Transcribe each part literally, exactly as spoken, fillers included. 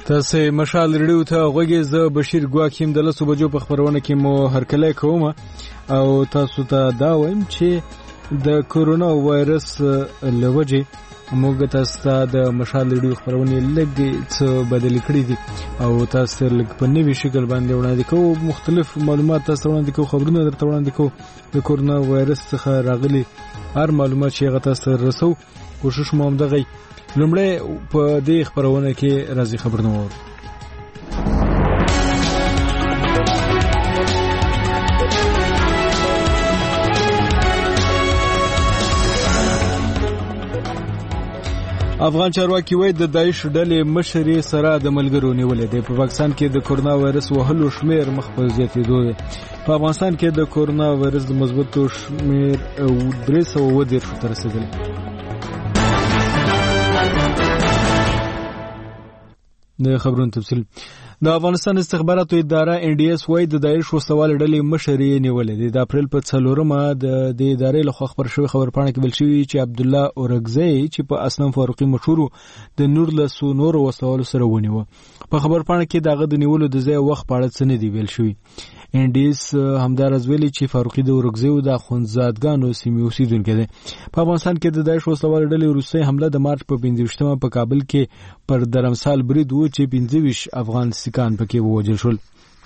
تاسو مشال ریډیو ته غوږی زه بشیر ګواکیم د لسو بجو په خبرونه کې مو هرکلی کوم او تاسو ته دا وایم چې د کورونا وایرس لوجه موږ تاسو ته د مشال ریډیو خبرونه لږ څه بدل کړی دي او تاسو لږ په نوي شکل باندې وړاندې کوو مختلف معلومات تاسو وړاندې کوو خبرونه درته وړاندې کوو د کورونا وایرس څخه راغلي هر معلومات چې هغه تاسو رسو کوشش مو هم دغه لومړی په دې خبرونه کې راځي خبرونه وو افغان چارواکي وایي د داعش ډلې مشري سره د ملګرو نیولې دی په پاکستان کې د کورونا وایرس وهلو شمیر مخ په زیاتېدو دی په افغانستان کې د کورونا وایرس د مثبتو شمیر درې سوه اووه دېرشو ته رسېدلی د خبرونو تفصیل د افغانستان استخباراتو اداره ان ډي اس وايي د داعش وسوال ډلې مشري نیولې دي د اپریل په څلورمه د دې ادارې له خوا خبر شوی خبرپاڼه کې بل شوی چې عبد الله اورګزی چې په اسنام فاروقي مشهور د نور له سو نور وسوال سره ونیو په خبرپاڼه کې دغه د نیولو د ځای وخت په اړه څه نه دی ویل شوی ان ډي اس همدارز ویلي چې فاروقي د اورګزی د خونزادګانو سیمې اوسیدونکو دی په افغانستان کې د داعش وسوال ډلې وروستۍ حمله د مارچ په پنځه ویشتمه په کابل کې پر درمسال برید و چې پنځه ویشت افغان سکان پکې ووژل شول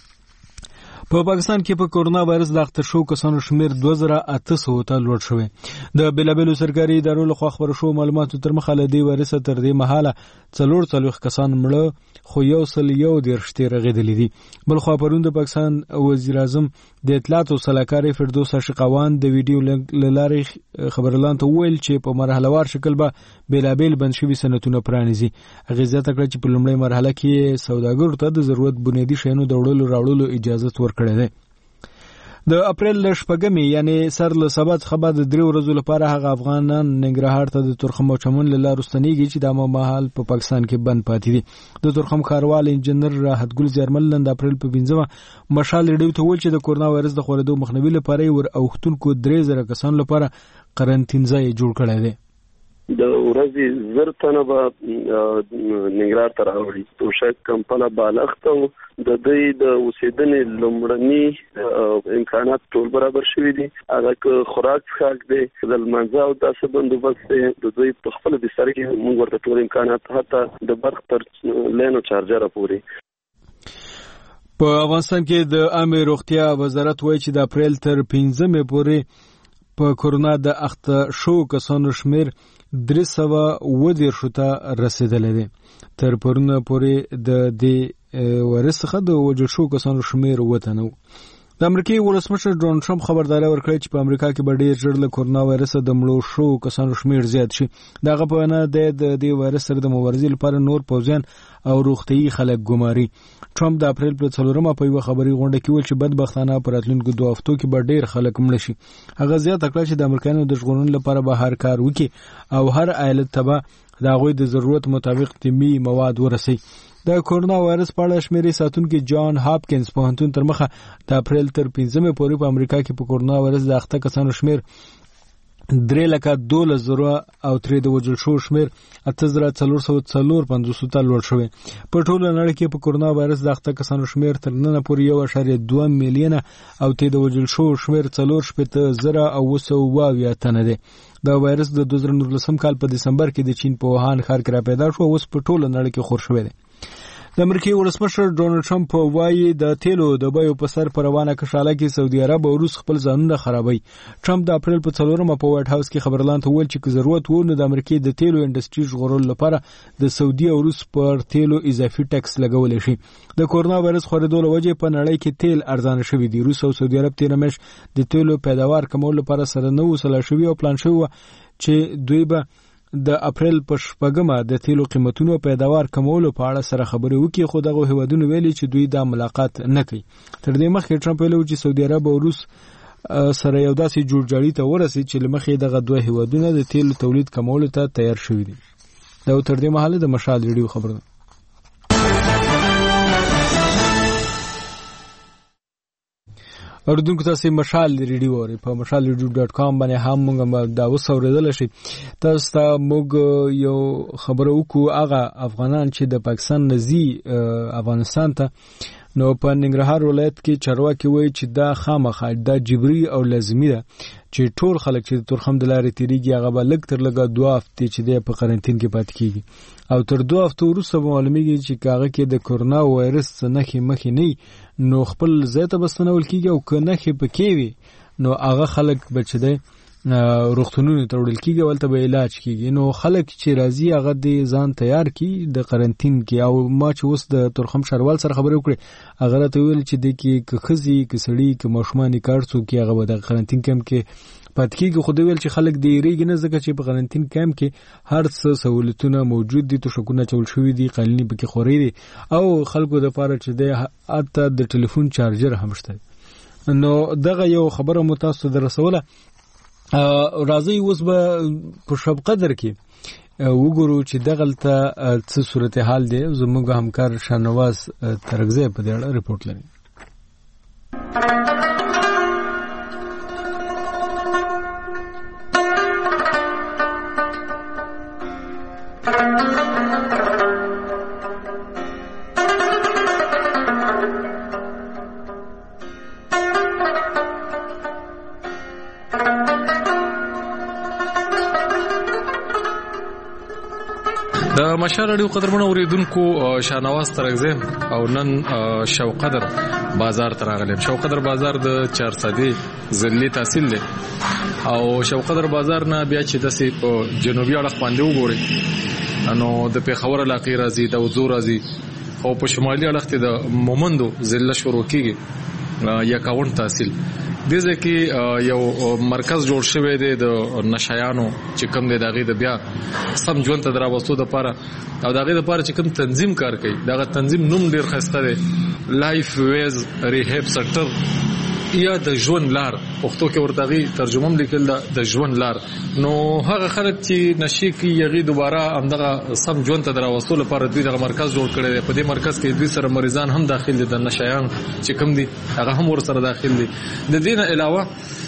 په پاکستان کې په کورونا وایرس د اخته شو کسانو شمیر دوه زره اته سوه ته لوړ شوی د بېلابېلو سرکاري ادارو لخوا خبرو شوو معلوماتو تر مخه له دې وایرس تر دې مهاله څلور څلوېښت کسان مړه خو یو سل یو دېرش ترې رغېدلي دي بل خوا پرون د پاکستان وزیر اعظم د اطلاعاتو سلاکار فردوس عاشقوان د ویډیو له لارې خبرلاند ته وویل چې په مرحلهوار شکل به بېلابېل بند شوي صنعتونه پرانیزي هغې زیاته کړه چې په لومړۍ مرحله کې سوداګرو ته د ضرورت بنیادي شیانو د وړلو راوړلو اجازه ورکړې ده د اپریل ل شپږمې یعنی سر له سبا څخه بعد د درې ورځو لپاره هغه افغانان ننګرهار ته د تورخم او چمن له لارې ستنېږي چې د مهال په پاکستان کې بند پاتې دي د تورخم ښاروال انجنیر راحت ګل زیارمل نن د اپریل په پنځمه مشال ریډیو ته وویل چې د کورونا وایرس د خورېدو مخنیوي لپاره یې ور اوښتونکو درې زره کسانو لپاره قرنطین ځای جوړ کړی دی د ورځې زر تنه به ننګرهار ته راوړي توشک کمپله بالښت او د دوی د اوسېدنې لومړني امکانات ټول برابر شوي دي هغه خوراک څښاک دی د لمانځه او داسې بندوبست دی د دوی په خپله بستر کې موږ ورته ټول امکانات حتی د برق تر لین او چارجره پورې په افغانستان کې د عامې روغتیا وزارت وایي چې د اپریل تر پنځمې پورې په کورونا د اخته شو کسانو شمیر درې سوه اووه دېرشو ته رسېدلی دی تر پرونه پورې د دې وایرس څخه د وژل شوو کسانو شمیر اووه تنه و د امریکای ولسمشر ډونالډ ټرمپ خبرداری ورکړې چې په امریکا کې به ډېر ژر له کورونا وایرس د مړو شوو کسانو شمیر زیات شي دغه په وینا د دې وایرس سره د مبارزې لپاره نور پوځیان او روغتیايي خلک ګماري ټرمپ د اپریل په څلورمه په یوه خبري غونډه کې ویل چې بدبختانه په راتلونکو دوه هفتو کې به ډېر خلک مړه شي هغه زیاته کړه چې د امریکایانو د ژغورنې لپاره به هر کار وکړي او هر ایالت ته به د هغوی د ضرورت مطابق طبي مواد ورسوي د کورونا وایرس په اړه شمیرې ساتونکي جان هاپکینز پوهنتون تر مخه د اپریل تر پنځمې پورې په امریکا کې په کورونا وایرس د اخته کسانو شمیر درې لکه دولس زره او ترې د وژل شوو شمیر اته زره څلور سوه څلور پنځوس ته لوړ شوی په ټوله نړۍ کې په کورونا وایرس د اخته کسانو شمیر تر ننه پورې یو اعشاریه دوه میلیونه او ترې د وژل شوو شمیر څلور شپېته زره او اوه سوه اویا تنه دی دا وایرس د دوه زره نولسم کال په دسمبر کې د چین په ووهان ښار کې را پیدا شو او اوس په ټوله نړۍ کې خور شوی دی د امریکای ولسمشر ډونالډ ټرمپ وایي د تیلو د بیو په سر په روانه کشاله کې سعودي عرب او روس خپل ځانونه خرابوي ټرمپ د اپریل په څلورمه په وایټ هاوس کې خبرلاند ته وویل چې که ضرورت و نو د امریکای د تیلو انډسټري ژغورلو لپاره د سعودي او روس پر تیلو اضافي ټکس لګولی شي د کورونا وایرس خورېدو له وجې په نړۍ کې تیل ارزانه شوي دي روس او سعودي عرب تېره میاشت د تیلو پیداوار کمولو لپاره سره نه وو سلا شوي او پلان شوي چې دوی به د اپریل په شپږمه د تیلو قیمتونو پیداوار کمولو په اړه سره خبرې وکړي خو دغه هیوادونو ویلي چې دوی دا ملاقات نه کوي تر دې مخکې ټرمپ ویلي چې سعودي عرب او روس سره یو داسې جوړجاړي ته ورسېد چې له مخې دغه دوه هیوادونه د تیلو تولید کمولو ته تیار شوي دي دا تر دې مهاله د مشال ریډیو خبره اوردونکو تاسو مشال ریډیو اورئ په مشال ریډیو ډاټ کام باندې هم موږ دا وسوریدل شي. تاسو ته موږ یو خبره وکړو هغه افغانان چې د پاکستان نزي افغانستان ته نو په ننګرهار ولایت کې چارواکي وایي چې دا خامخا دا جبري او لازمي ده چې ټول خلک چې تورخم د لارې تیریږي هغه به لږ تر لږه دوه هفتې چې دی په قرنټین کې پاتې کیږي او تر دوه هفتو وروسته به معلومیږي چې هغه کې د کورونا وایرس نښې مخې نه نو خپل ځای ته به ستنول کیږي او که نښې پکې وي نو هغه خلک به چې دی روغتونونو ته وړل کیږي ولته به علاج کیږي. نو خلک چې راځي هغه د ځان تیار کی د قرنټین کې. او ما چې اوس د تورخم شروال سره خبرې وکړې هغه راته ویل چې د کې که ښځې که سړي که ماشومان کار څوک هغه به د قرنټین کیمپ کې پاتې کیږي. خو دوی ویل چې خلک د یریږي نه ځکه چې په قرنټین کیمپ کې هر څه سہولتونه موجود دي، توشکونه چول شوي دي، قالینې پکې خوري دي او خلکو دپاره چې دی حتی د ټلیفون چارجر هم شته. نو دغه یو خبره مو تاسو ته دررسوله. راځي اوس به په شب قدر کې وګورو چې دغلته څه صورتحال دی. زموږ همکار شاهنواز ترکزی په دې اړه رپورټ لري. د مشال اړیو قدرمنو اوریدونکو شاهنواز ترکزی او نن شوقدر بازار ته راغلم. شوقدر بازار د چارسدی ضلعي تحصیل دی او شوقدر بازار نه بیا چې داسې په جنوبي اړخ باندې وګورئ نو د پیښور علاقې راځي، د وزو راځي او په شمالي اړخ ته د مومندو ضلع شروع کیږي یا کاون تحصیل. دې ځکه یو مرکز جوړ شوی دی د نشایانو چې کوم دی دغه د بیا سم ژوند ته دراوستو د پاره او دغه د پاره چې کوم تنظیم کار کوي دغه تنظیم نوم ډیر خسته دی، لایف ویز ریهاب سنټر یا د ژوند لار. پښتو کې ورته ترجمه هم لیکل ده د ژوند لار. نو هغه خلک چې نشي کوي یغي دوباره همدغه سم ژوند ته دراوستو لپاره دوی دغه مرکز جوړ کړی دی. په دې مرکز کې دوی سره مریضان هم داخل دي، د نشایان چې کوم دي هغه هم ور سره داخل دي. د دې نه علاوه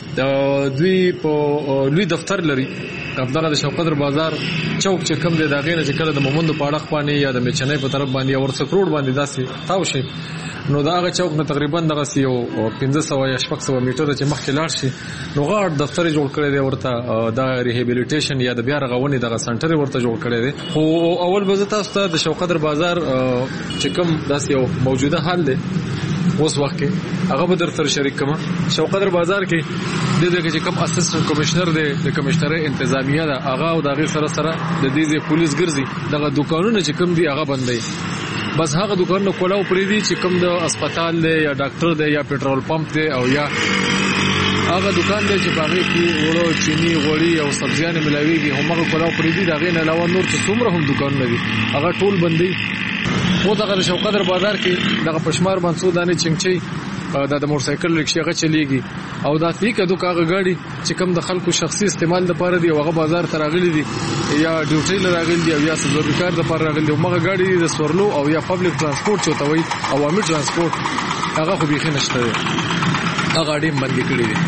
دوی په لوی دفتر لري همدغه د شوقدر بازار چوک چې کوم دی دغه نه چې کله د مومندو په اړخ باندې یا د میچنۍ په طرف باندې یا ورڅ کروڑ باندې داسې تاو شي نو دا هغه چوک نه تقریبا دغه یو پنځه سوه یا شپږ سوه میټره چې مخکې لاړ شي نو غاړ دفتر جوړ کړی دی ورته د ریهابیلیټیشن یا د بیا رغونې دغه سنټر ورته جوړ کړی دی. خو اول به زه تاسو ته د شوقدر بازار چې کوم داسې یو موجوده حال دی اوس وخت کې هغه به درته شریک کوم. شوقدر بازار کې د دې چې کوم اسسټنټ کمشنر دی د کمشنر انتظامیه ده هغه او دغه سره سره د دې پولیس ګرځي دغه دکانونه چې کوم دي هغه بندي. بس هغه دکانونه کولاو پرې دي چې کوم د هسپتال دی یا ډاکټر دی یا پېټرول پمپ دی او یا هغه دکان دی چې باغې کې وړو چینی غوړي او سبزیان ملاويږي همغه کولاو پرې دي. دغه نه علاوه نور څه څومره هم دکانونه دي هغه ټول بندي. خو دغه شوقدر بازار کې دغه پشمار منصور دانه چمچي دا د موټر سایکل رکشې هغه چلیږي او دا تی کدو کاغه غاړي چې کوم د خلکو شخصي استعمال لپاره دی هغه بازار ته راغلي دي یا ډیوټي لراغلي دي او یا سبب کار لپاره راغلي دي. هغه غاړي د سورلو او یا پبلک ترانسپورت چوته وي عوامي ترانسپورت هغه خو بيخي نشته هغه اړین باندې کړی دي.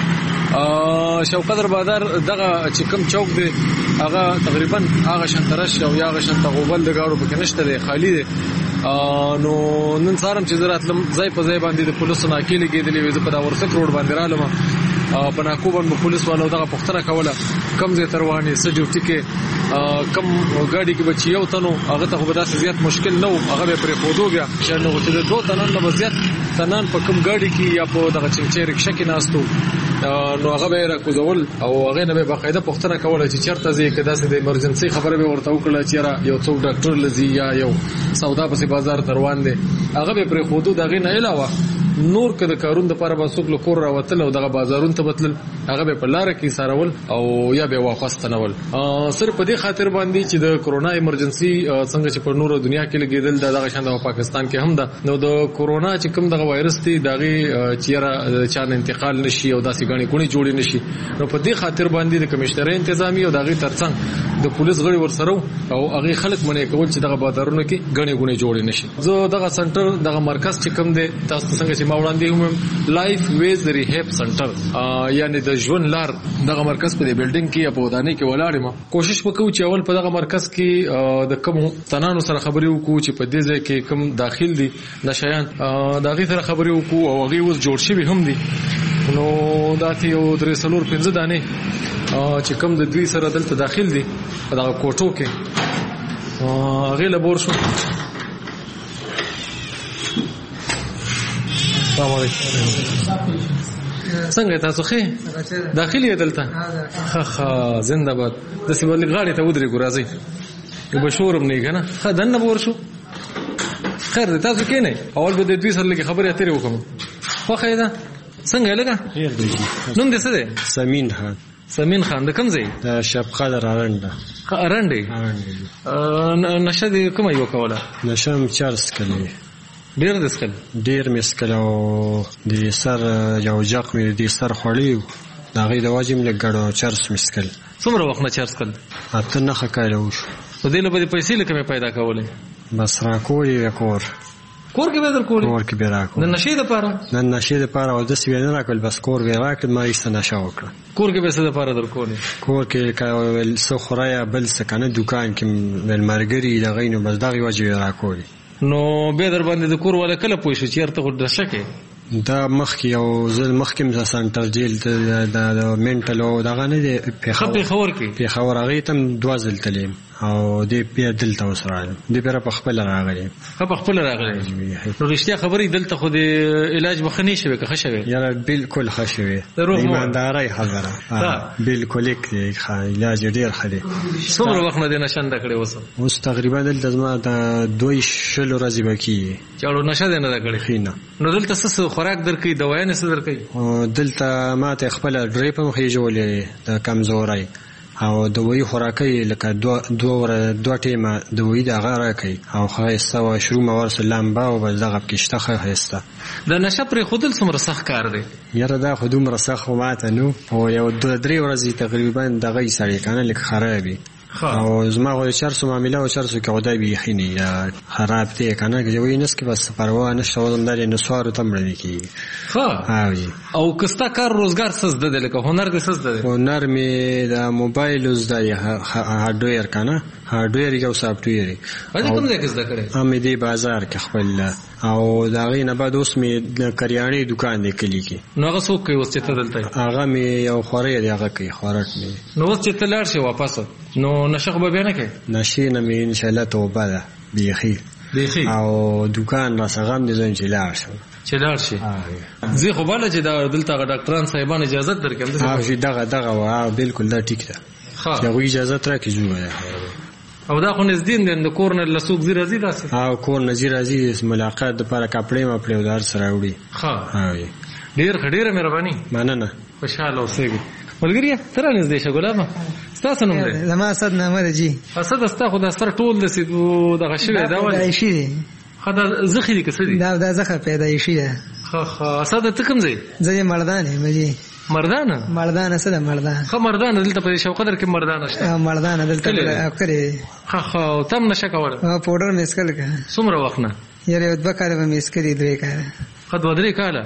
شوقدر بازار دغه چې کوم چوک دی هغه تقریبا هغه شنترش او یا هغه شنت غوبل د گاړو پکې نشته دی، خالی دی. نو نن سارم چې زراتلم ځای په ځای باندې د پولیسو ناکې لګېدلې وې. زه په دا ورسک روډ باندې رالم په ناکو باندې پولیس والو دغه پوښتنه کوله کم ځای ته روانې څه ډیوټي کې کم ګاډي کې به چې یو تنو هغه ته خو به داسې زیات مشکل نه و هغه به پرېښودو بیا چې نو چې د دوه تنان نه به زیات تنان په کم ګاډي کې یا په دغه چمچۍ رکشه کې ناستو نو هغه به یې راکوزول او هغې نه به یې باقاعده پوښتنه کوله چې چېرته ځې که داسې د ایمرجنسۍ خبره به ورته وکړله چې یاره یو څوک ډاکټر له ځي یا یو سودا پسې بازار ته روان دی هغه به یې پرېښودو. د هغې نه علاوه نور که د کارون دپاره به څوک له کور راوتل او دغه بازارون ته بتلل هغه به په لاره کې څارول او یا به واپس تنول. صرف په دې خاطر باندې چې د کورونا ایمرجنسي څنګه چې په نورو دنیا کې لګېدل د دغه شان د پاکستان کې هم ده نو د کورونا چې کوم دغه وایرس دی دغه چیرې چا نه انتقال نشي او داسې غني کونی جوړې نشي نو په دې خاطر باندې د کمشنر انتظامی او دغه ترڅنګ د پولیس غړي ورسره او هغه خلک منې کول چې دغه بازارونو کې غني کونی جوړې نشي. زه دغه سنټر دغه مرکز چې کوم دی تاسو څنګه چې ما وړاندې هم لایف ویز ریهاب سنټر یعنی د ژوند لار دغه مرکز په دې بلډینګ کې یا په ودانۍ کې ولاړ یم. کوشش وکړو چې اول په دغه مرکز کې د کوم تنانو سره خبرې وکړو چې په دې ځای کې کوم داخل دي نشایان د هغې سره خبرې وکړو او هغې اوس جوړ شوي هم دي. نو داسې یو درې څلور پنځه دانې چې کوم د دوی سره دلته داخل دي په دغه کوټو کې هغې له بور شو. السلام علیکم. څنګه تاسو ښه داخل یې دلته؟ ښه ښه زنده باد. داسې به لږ غاړې ته ودرېږو راځئ یو به شور هم نه وي که نه. ښه دننه به ورشو. خیر دی تاسو کښېنئ اول به د دوی سره لږې خبرې اترې وکړم. خوښه یې ده؟ څنګه یې لږه نوم دې څه دی؟ سمین خان. سمین خان د کوم ځای؟ د شب قدر ارنډه. ارنډې. نشه دې کومه یې وکوله؟ نشه م چار څکلې. ډېر دې څکل؟ ډېر مې څکل او د سر یو جاق مې د سر خوړی و د هغې د وجې مې لږ ګډ چرس مې څکل. څومره وخت نه چرس کړل؟ اته نهه کاله وشو. په دې لپاره پیسې له کومې پیدا کولې؟ بس راکول یې کور کور کې به درکولې؟ کور کې به راکول. د نشې دپاره؟ د نشې دپاره او داسې به نه راکول بس کور به یې راکړل ما ایسته نشه وکړه. کور کې به څه دپاره درکولې؟ کور کې که څه خوره یا بل څه که نه دوکان کې ملمرګري دغې نو بس دغې وجې به یې راکولې. نو بیا در باندې د کور والا کله پوه شو چې یار ته خو نشه کې؟ دا مخکې یو ځل مخکې م سنټر جیل د منټل او دغه نه دی ښه پېښور کې پېښور هغې ته م دوه ځل تللی یم او دې بیا دلته اوس راغلم. دې بیا په خپله راغلی یم. ښه په خپله راغلی. نو رښتیا خبرې دلته خو د علاج به ښه نه شوې که ښه شوې؟ یاره بالکل ښه شوې د ایماندارۍ خبره بالکل یک علاج یې ډېر ښه دی. څومره وخت نه دی نشه نده کړې اوس؟ اوس تقریبا دلته زما د دوی شلو ورځې به کېږي چې اړو نشه دی نه ده کړې؟ ښي نه. نو دلته څه خوراک درکوي دوایانې څه درکوي؟ دلته ما ته خپله ډریپ هم خېژولې د کمزورۍ او دوایي خوراکۍ لکه دوه دوه ټیمه دوایي د هغه راکوي او ښایسته واشروم ورسره لمبه او بس دغه پکې شته ښه ښایسته. د نشه پرېښودل څومره سخت کار دی؟ یاره دا خو دومره سخت خو ما ته نو او یو دوه درې ورځې تقریبا دغه یې سړی که نه لږ خراب وي او زما خو د چرسو معامله او چرسو کې خدای بیخي نه یا خراب دی که نه که وایي نس کې بس پروا نشته اوس همدا د نسوارو ته هم ړندې کېږي. ښه او که ستا کار روزګار څه زده دی لکه هنر دې څه زده دی؟ هنر مې د موبایل زده دی هارډویر که نه هارډویر یو سافټویر یې. هغې کوم ځای کې زده کړی؟ هم دې بازار کې خپل او د هغې نه بعد اوس مې د کریانې دوکان دی کلي کې. نو هغه څوک کوي اوس چې ته دلته یې؟ هغه مې یو خوری دی هغه کوي خوراک مې. نو اوس چې ته لاړ شې واپس نو نشه خو به بیا نه کوې؟ نشې نه مې انشاءالله توبه ده بیخي بیخي او دوکان راڅخه هم دې زویم چې لاړ شم چې لاړ شي. زه خو باله چې دلته هغه ډاکټران صاحبان اجازت درکړم دغه دغه وه بالکل دا ټیک ده چې هغوی اجازت راکړي ځو به او دا خو نږدې دی د کور نه له څوک ځي راځي داسې؟ او کور نه ځي راځي ملاقات دپاره کپړې مپړې او د هر څه راوړي. ښه ډېر ښه ډېره مهرباني مننه. خوشحاله اوسېږئ. ملګریه ته را نږدې شه ګلابه ستا څه نوم دی؟ زما اسد نامه ده جي. اسد ستا خو دا سر ټول داسې دغه شوی دا ولې؟ پیدایشي دی. ښه دا زخې دي که څه دي؟ دا دا زخه پیدایشي ده. ښه ښه اسد ته کوم ځای؟ زه یې مردان یم جي. مردانه؟ مردانه څه ده مردان؟ ښه مردانه دلته په شوقدر کې مردانه شته؟ مردانه دلته کړې. ښه ښه او ته هم نشه کوله؟ پوډر مې څکل که. څومره وخت نه؟ یاره یو دوه کاله به مې څکلي درې کاله. ښه دوه درې کاله؟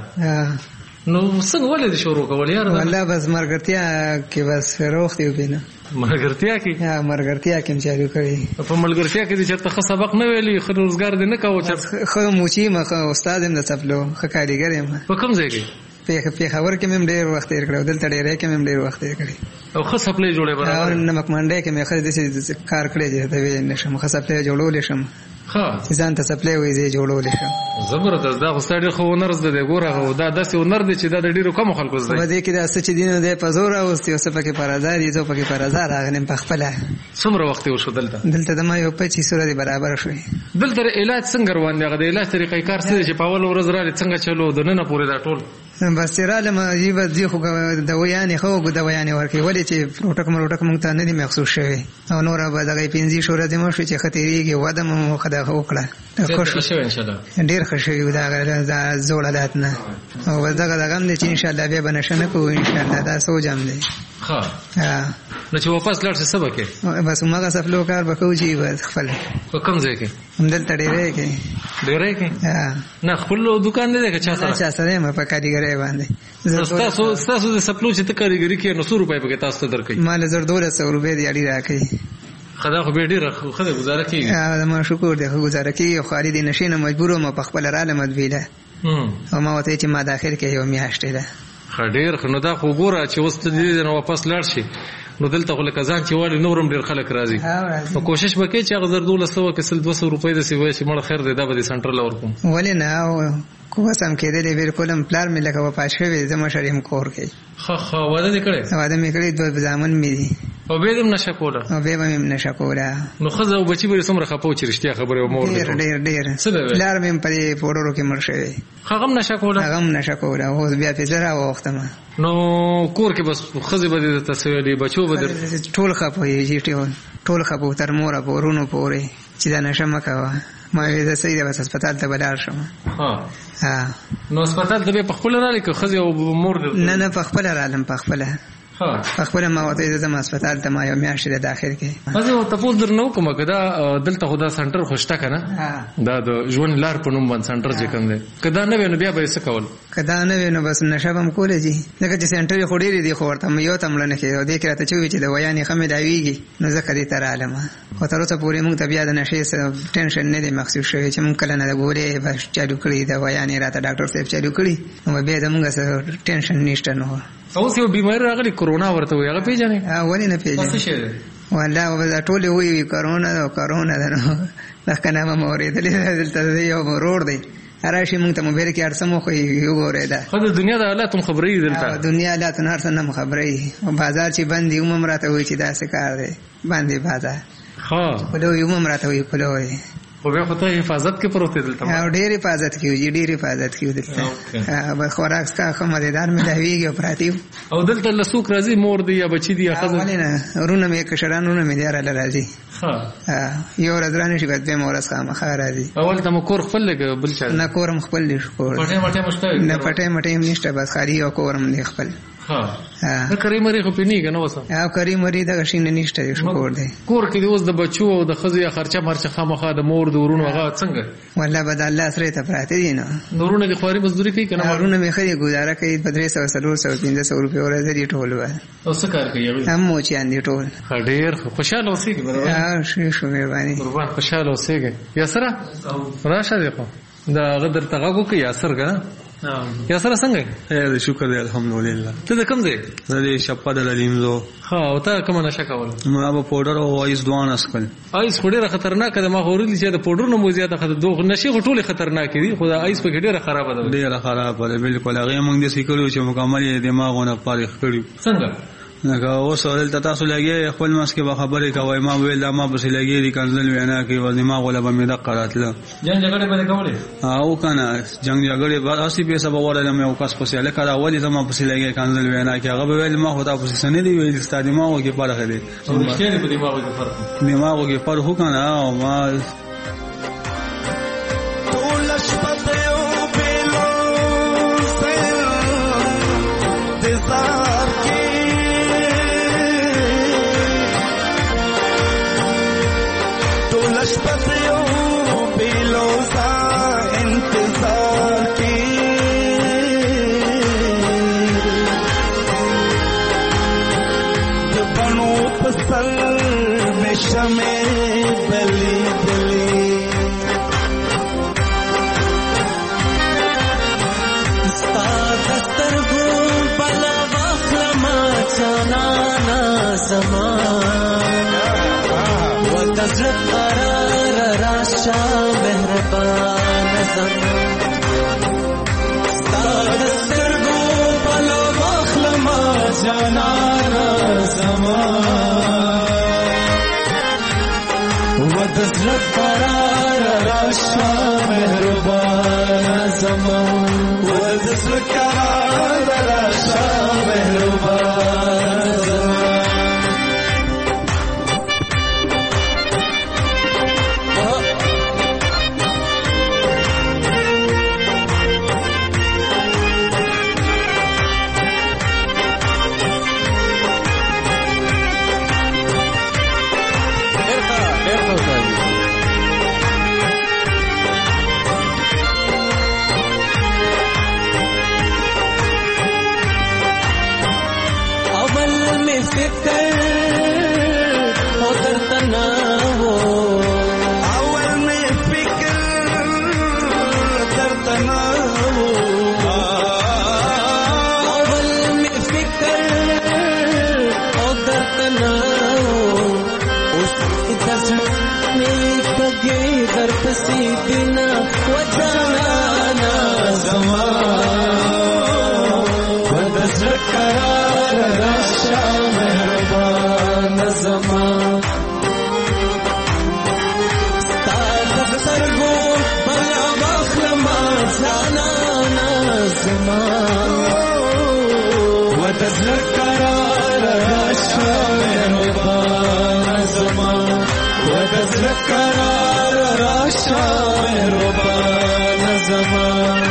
نو څنګه ولې دې شروع کول یار؟ والله بس مرګرتیا کې بس روغ دی وبینه. مرګرتیا کې؟ ها مرګرتیا کې چالو کړی. په ملګرتیا کې چې چرته ښه سبق نه ویلي ښه روزګار دې نه کاوه؟ ښه موچي مخه استاد یم د څپلو ښه کاریګر یم. په کوم ځای کې؟ پېښور کې مې ډېر وخت تېر کړی دلته ډېری کې مې ډېر وخت تېر کړی. او ښه سپلۍ جوړې برابر؟ نمک منډۍ کې مې ښه داسې کار کړی چې ته ویلی نه شم ښه سپلۍ جوړولی شم. ښه چې ځان ته سپلۍ وایي زه یې جوړولی شم. زبردست. دا خو ستا ډېر ښه هنر زده دی. ګوره دا داسې هنر دی چې دا د ډېرو کمو خلکو زده په دې کې دا څه چې دي نو دی په زور راوستي او څه پکې په رضا دي څه پکې په رضا راغلم په خپله. څومره وخت یې وشو دلته؟ دلته د ما یو پچیس ورځې برابر شوې. دلته علاج څنګه روان دی؟ هغه د علاج طریقې کار څه دی چې په اوله ورځ رالې څنګه چلو د ننه پورې دا ټول؟ بس چې رالم یې بس دې خو دوایانې ښه دوایانې ورکوي ولې چې روټک مروټک مونږ ته نه دي مخصوص شوی او نوره به دغه پنځه شپې ورځې مو شوې چې ښه تېرېږي وده مو ښه دغه وکړه ډېر ښه شوي وو دا زوړ حالات نه او بس دغه دغه هم دی چې انشاءالله بیا به نشه نه کوو انشاءالله دا سوچ هم دی. ښه نو چې واپس لاړ شې څه به کوې؟ بس هماغه سفلو کار به کوو چې بس خپل. په کوم ځای کې؟ همدلته ډېری کې. ډیرې کې نه خپل دکان دی که چا سره چا سره ما په کاریګرۍ باندې تاسو تاسو د سپلو چې ته کاریګري کې نو څو روپۍ پکې تاسو ته درکې مال زر دوله سو روپۍ دی اړي راکې خدا خو به ډیره خو گزاره کیږي ها ما شکر دی خو گزاره کیږي خو خالد نشینه مجبور ما په خپل رااله مدویله او ما وته چې ما داخل کې یو میاشتې ده خډیر خو نو دا خو ګوره چې اوس ته دې نه واپس لاړ شي نو دلته خو لکه ځان چې والی نورم ډیر خلک راځي نو کوشش وکړئ چې هغه زر دوله سوه کې سل دوه سوه روپۍ داسې وایي چې مړه خیر دی دا به دې سنټر له ورکوم ولې نه کوه سم کېدلی بالکل هم پلار مې لکه وفات شوی زه مشر یم کور کې ښه ښه واده دې کړی واده مې کړی دوه زامن مې دي او بیا دې هم نشه کوله او بیا به مې نشه کوله نو ښځه او بچي به یې څومره خفه و چې رښتیا خبرې وه مور ډېر ډېر ډېر پلار مې هم په دې پوډرو کې مړ شوی هغه هم نشه کوله هغه هم نشه کوله اوس بیا پې زه راواوښتم نو کور کې بس ښځې به دې درته څه ویلې بچو به در ټول خفه یې ټول ټول خفه تر موره په ورونو پورې چې دا نشه مه کوه ما وې زه صحیح ده بس هسپتال ته به لاړ شم ها نو هسپتال ته بیا په خپله رالې که ښځې او مور نه نه په خپله رالم په خپله په خپله ما ورته زه ځم هسپتال ته ما یو میاشتې د داخل کې زه یو تپوس درنه وکړم که دا دلته خو دا سنټر خو شته که نه دا د ژوند لار په نوم باندې سنټر چې کوم دی که دا نه وی نو بیا به یې څه کول که دا نه وی نو بس نشه به م کولی ځي ځکه چې سنټر یې خو ډېرې دي خو ورته یو ته مړه نه کېږي او دې کې راته چې ووایي چې د ویانې ښه مې ډاویږي نو ځکه دې ته رالم خو تر اوسه پورې موږ ته بیا د نشې ټینشن نه دی محسوس شوی چې موږ کله نه د ګولې بس چالو کړي د ویانې راته ډاکټر صاحب چالو کړي نو بیا زموږ څه ټینشن نشته نو اوس یو بیماري راغلې کرونا ورته وایي هغه پېژنې ولې نه پېژنې والله ټولې وایي کرونا ده کرونا ده نو دغه نامه مې اورېدلې ده دلته یو ورور دی راشي موږ ته موبایل کې هر څه مو ښیي وګورئ خو د دنیا د حالات هم خبرې دلته دنیا حالاتونه هر څه نه م خبرې او بازار چې بند دي هم راته وایي چې داسې کار دی بند دی بازار ښه پلوی هم راته وایي پلوی خو بیا خو ته حفاظت کې پروت دی دلته او ډېر حفاظت کې وي ډېر حفاظت کې وي دلته خوراک ستا ښه مزېدار مې داویږي او پراته او دلته له څوک راځي مور دی یا بچي دی یا ښځه ولې نه وروڼه مې کشران وروڼه مې دی راله راځي یو ورځ رانشي بس دویمه ورځ خامخا راځي اول ته مو کور خپل دی که بل چا نه کور هم خپل دی کور پټۍ مټۍ هم شته نه پټۍ مټۍ هم نشته بس خالي یو کور هم دی خپل ها کریم مری خو پینی کنه وسه او کریم مری دا شین نشته دی کور دی کور کې اوس د بچو او د خزې خرچه مرچه خامخا د مور د ورونو هغه څنګه والله بد الله سره ته پراته دي نو نورونه د خواري مزدوري کوي کنه ورونه مې خري گزاره کوي په درې سوه څلور سوه پنځه سوه روپۍ ورځ دی ټول و او څه کار کوي هم مو چې اندي ټول ډېر خوشاله اوسېږي برابر ها شي شو مهرباني قربان خوشاله اوسېږي یاسره راشه دی خو دا غدر تغاګو کې یاسر کنه یاسر څنګه اے شکر دی الحمدلله ته د کوم ځای زه د شپه د لیمزو ها او ته کوم نشه کول ما به پودر او وایس دوان اسکل ایس خو ډیره خطرناک ده ما خورل چې د پودر نو زیاته خطر دوه نشي ټوله خطرناک دي خو دا ایس په ډیره خراب ده ډیره خراب ده بالکل هغه موږ د سیکلو چې مکمل دماغونه پاره کړی څنګه نګه اوس اورل تاسو لګي خپل ماس کې به خبرې کوي ما ویل ما بس لګي دي کنزل وینا کې و دماغ ولا به مې د قراتله جنگ جګړه به کولې او کنه جنگ جګړه به اسی په سبب ورله مې او کس پسې لکه دا ولې زما پسې لګي کنزل وینا کې هغه ویل ما خو تاسو سن دي ویل ست دماغ کې فرق دی مشکل په دماغ کې فرق دماغ کې فرق هو کنه او ما سيدنا وجانا زمان وتذكر رشا مهربان زمان ستاد سرگو بلا مخلما زانا زمان وتذكر رشا مهربان زمان وتذكر رشا مهربان زمان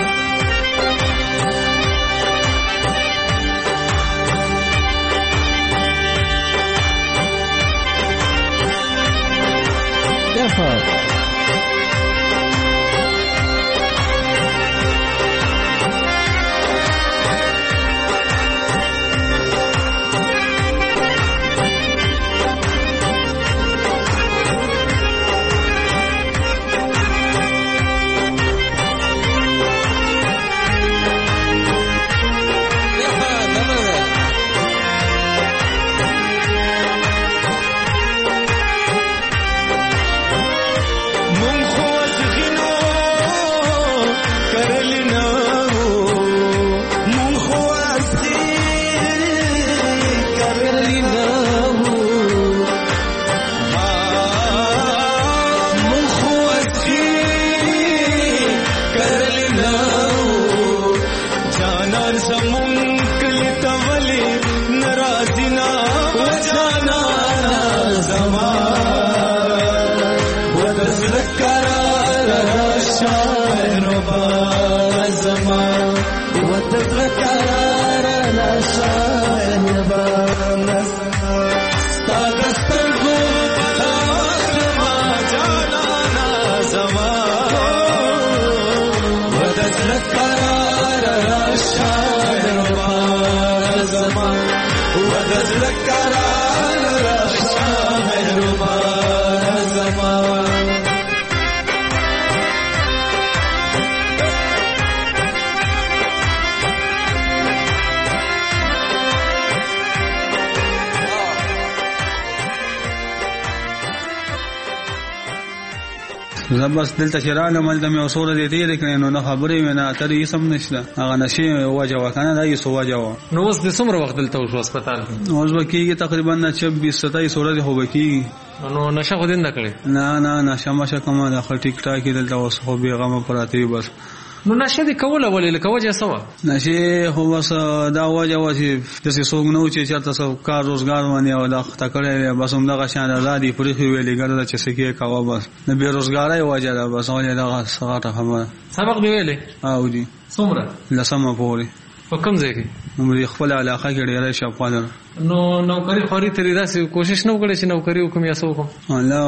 بس دلته چرانه مل د مې وسوره دي دي کړي نو نه خبرې مې ترې سم نشته هغه نشي وجه وکنه دا یې سو وجه و نو اوس د څومره وخت دلته وشو هسپتال کې اوس وکیږي تقریبا چھبیس ستایس ورځې هو وکیږي نو نشه خو دین نه کړي نه نه نشه مشه کومه د ټیک ټاک دلته اوس خو به غمه پراتی بس نو نشه دي کوله ولې لکه وجه سوا نشه خو بس دا وجه و چې د سوګ نو چې چرته سو کار روزګار باندې او دا تکړه بس هم دغه شان آزادي پرې ویلې ګرځي چې سکه کاوه بس نه به روزګارای وجه دا بس ولې دا ساعته خبره سبق دی ویلې او دي څومره لسمه پورې په کوم ځای کې موږ خپل علاقه کې ډېر شپانه نو نوکری خوري ترې داسې کوشش نه وکړې چې نوکری وکم یا څه وکم الله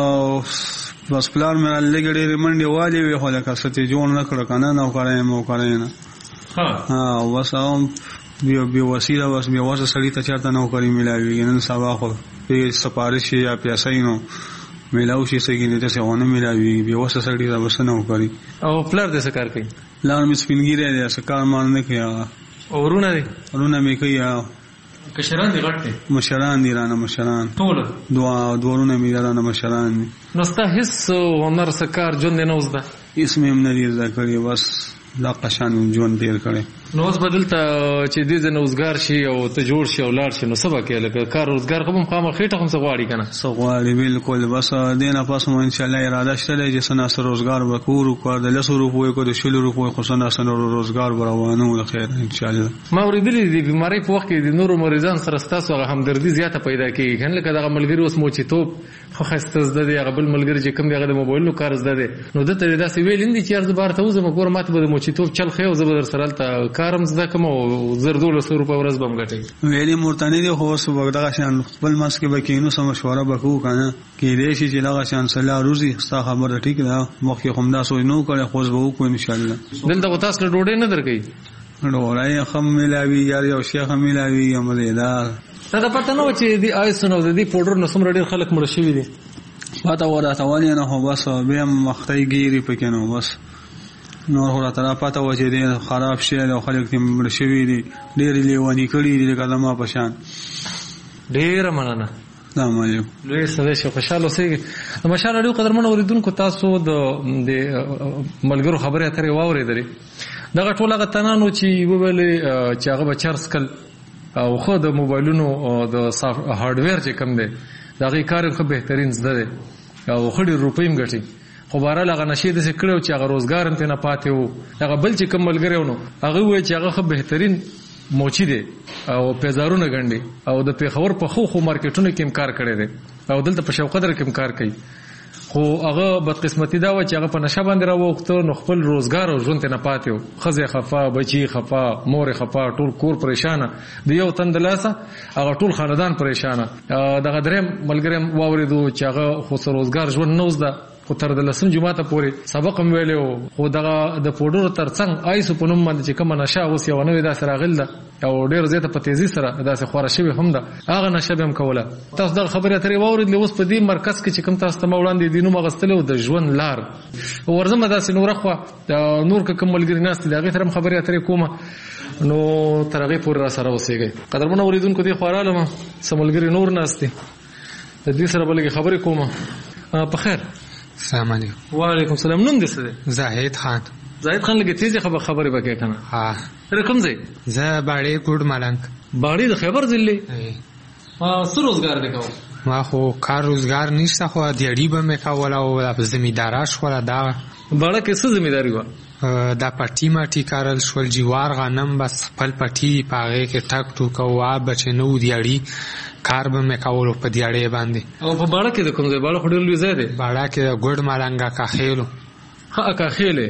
بس پلان مې لګړې منډي والي وي خو لکه ستې جوړ نه کړ کنه نو کارای مو کارای نه ها ها وسام بیا بیا وسیله بس بیا واسه سړی ته چرته نوکری ملایوي نن سبا خو په سپارښت یا پیسې نو ملاو شي سګینه ته څنګه ملایوي بیا واسه سړی ته وسه نوکری او پلار دې څه کار کوي لار مې سپینګیره دې څه کار مان نه کوي او ورونه دي ورونه مې کوي کشران دي غټ دي مشران دي رانه مشران ټول دوا دورونه مې رانه مشران دي نو ستا هیڅ ونر سکار جون نه وزده اسمه هم نه دي ذکرې بس لا قشان جون تیر کړي نو اوس بدلته چې دې د نوزګار شي او ته جوړ شي او لاړ شي نو سبا کې لکه کار روزګار کوم خامہ خېټه هم سغواړي کنه سغواړي بالکل بس دینه پس مو ان شاء الله اراده شته چې سنا سره روزګار وکړو کو د لسو روپو کو د شلو روپو خو سنا سره روزګار روانو خیر ان شاء الله ما ورېدلې د بیماری په وخت کې د نورو مریضان سره ستاسو همدردي زیاته پیدا کیږي کنه لکه دغه ملګری اوس مو چې توپ خو خسته زده دی هغه بل ملګری چې کوم دغه د موبایل نو کار زده دی نو دته داسې ویل اندي چې ارز بار ته وزم ګور ماته به مو چې توپ چل خو زبر سره ته کارم زده کوم زردول سو روپے ورځ بم غټي ویلي مورتنی دی خو سو بغدغه شان خپل ماس کې بکینو سم مشوره وکړو کنه کې دې شي چې لغه شان صلاح روزي ستا خبره ټیک ده مخکې هم دا سوچ نو کړي خو زه وکړم ان شاء الله دلته تاسو له ډوډۍ نه درکې ډوډۍ خم ملاوي یار یو شیخ ملاوي امریدار دا پته نو چې دی آیسونو د دې پودر نو سم ډېر خلک مړ شوی دي پته وراته ولې نه هو بس به مختای ګيري پکې نو بس نور هره طرف پته و چې دې خراب شي او خلک تیم مړ شوی دي ډېر لیوانی کړي دي کله ما پشان ډېر مننه دا مایو لوی سره شي خوشاله اوسئ. د مشال اړیو قدرمن اوریدونکو تاسو د ملګرو خبرې اترې واورېدلې. دغه ټول هغه تنانو چې وویلې چې هغه به چارج کړ او خو د موبایلونو د هارډویر چې کم دی د هغې کار ښه بهترین زده دی او ښه ډېر روپۍ هم ګټي. خو بهرحال هغه نشې داسې کړی و چې هغه روزګار هم ترېنه پاتې و. هغه بل چې کوم ملګری و نو هغه وویل چې هغه ښه بهترین موچي دی او پیزارونه ګنډي او د پېښور په ښو ښو مارکېټونو کې هم کار کړی دی او دلته په شوقدر کې هم کار کوي. خو هغه بدقسمتي دا وه چې هغه په نشه باندې راووښته نو خپل روزګار او ژوند ترېنه پاتې و. ښځې خفه، بچي خفه، مور یې خفه، ټول کور پریشانه، د یو تن د لاسه هغه ټول خاندان پریشانه. دغه درېیم ملګری هم واورېدو چې هغه خو څه روزګار ژوند نه وزده خو تر د لسم جماعته پورې سبق هم ویلی و. خو دغه د پوډرو تر څنګ آیسو په نوم باندې چې کومه نشه اوس یوه نوې داسې راغلې ده او ډېر زیاته په تیزي سره داسې خواره شوې هم ده، هغه نشه به هم کوله. تاسو دغه خبرې اترې واورېدلې. اوس په دې مرکز کې چې کوم تاسو ته ما وړاندې دې نوم اخیستلی و د ژوند لار ورځمه داسې نوره خوا نور که کوم ملګري ناست دي د هغې سره هم خبرې اترې کومه نو تر هغې پورې را سره اوسېږئ. قدرمنو اورېدونکو دې خوا رالمه څه ملګري نور ناست دي د دې سره به لږې خبرې کومه. په خیر. السلام علیکم. وعلیکم السلام. نوم دې څه دی؟ زاهد خان. زاهد خان لږې تیزې خبرې به کوې که نه؟ ها. ته کوم ځای؟ زه باړې کوټ ملنګ. باړې د خیبر ضلع. څه روزګار دی کوم؟ ما خو کار روزګار نشته خو دیاړي به مې کوله او زمینداره شوله. دا باړه کې څه زمینداري وه؟ دا پټي مټي کارل شول، جوار غنم بس خپل پټي په هغې کې ټک ټوک او آب به چې نه و دیاړي کار به مې کولو په دیاړۍ باندې. او په باړه کې د کوم ځای؟ باړه خو ډېر لوی ځای دی. باړه کې د ګوډ ملنګ اکاخیلو. ښه اکاخیلې.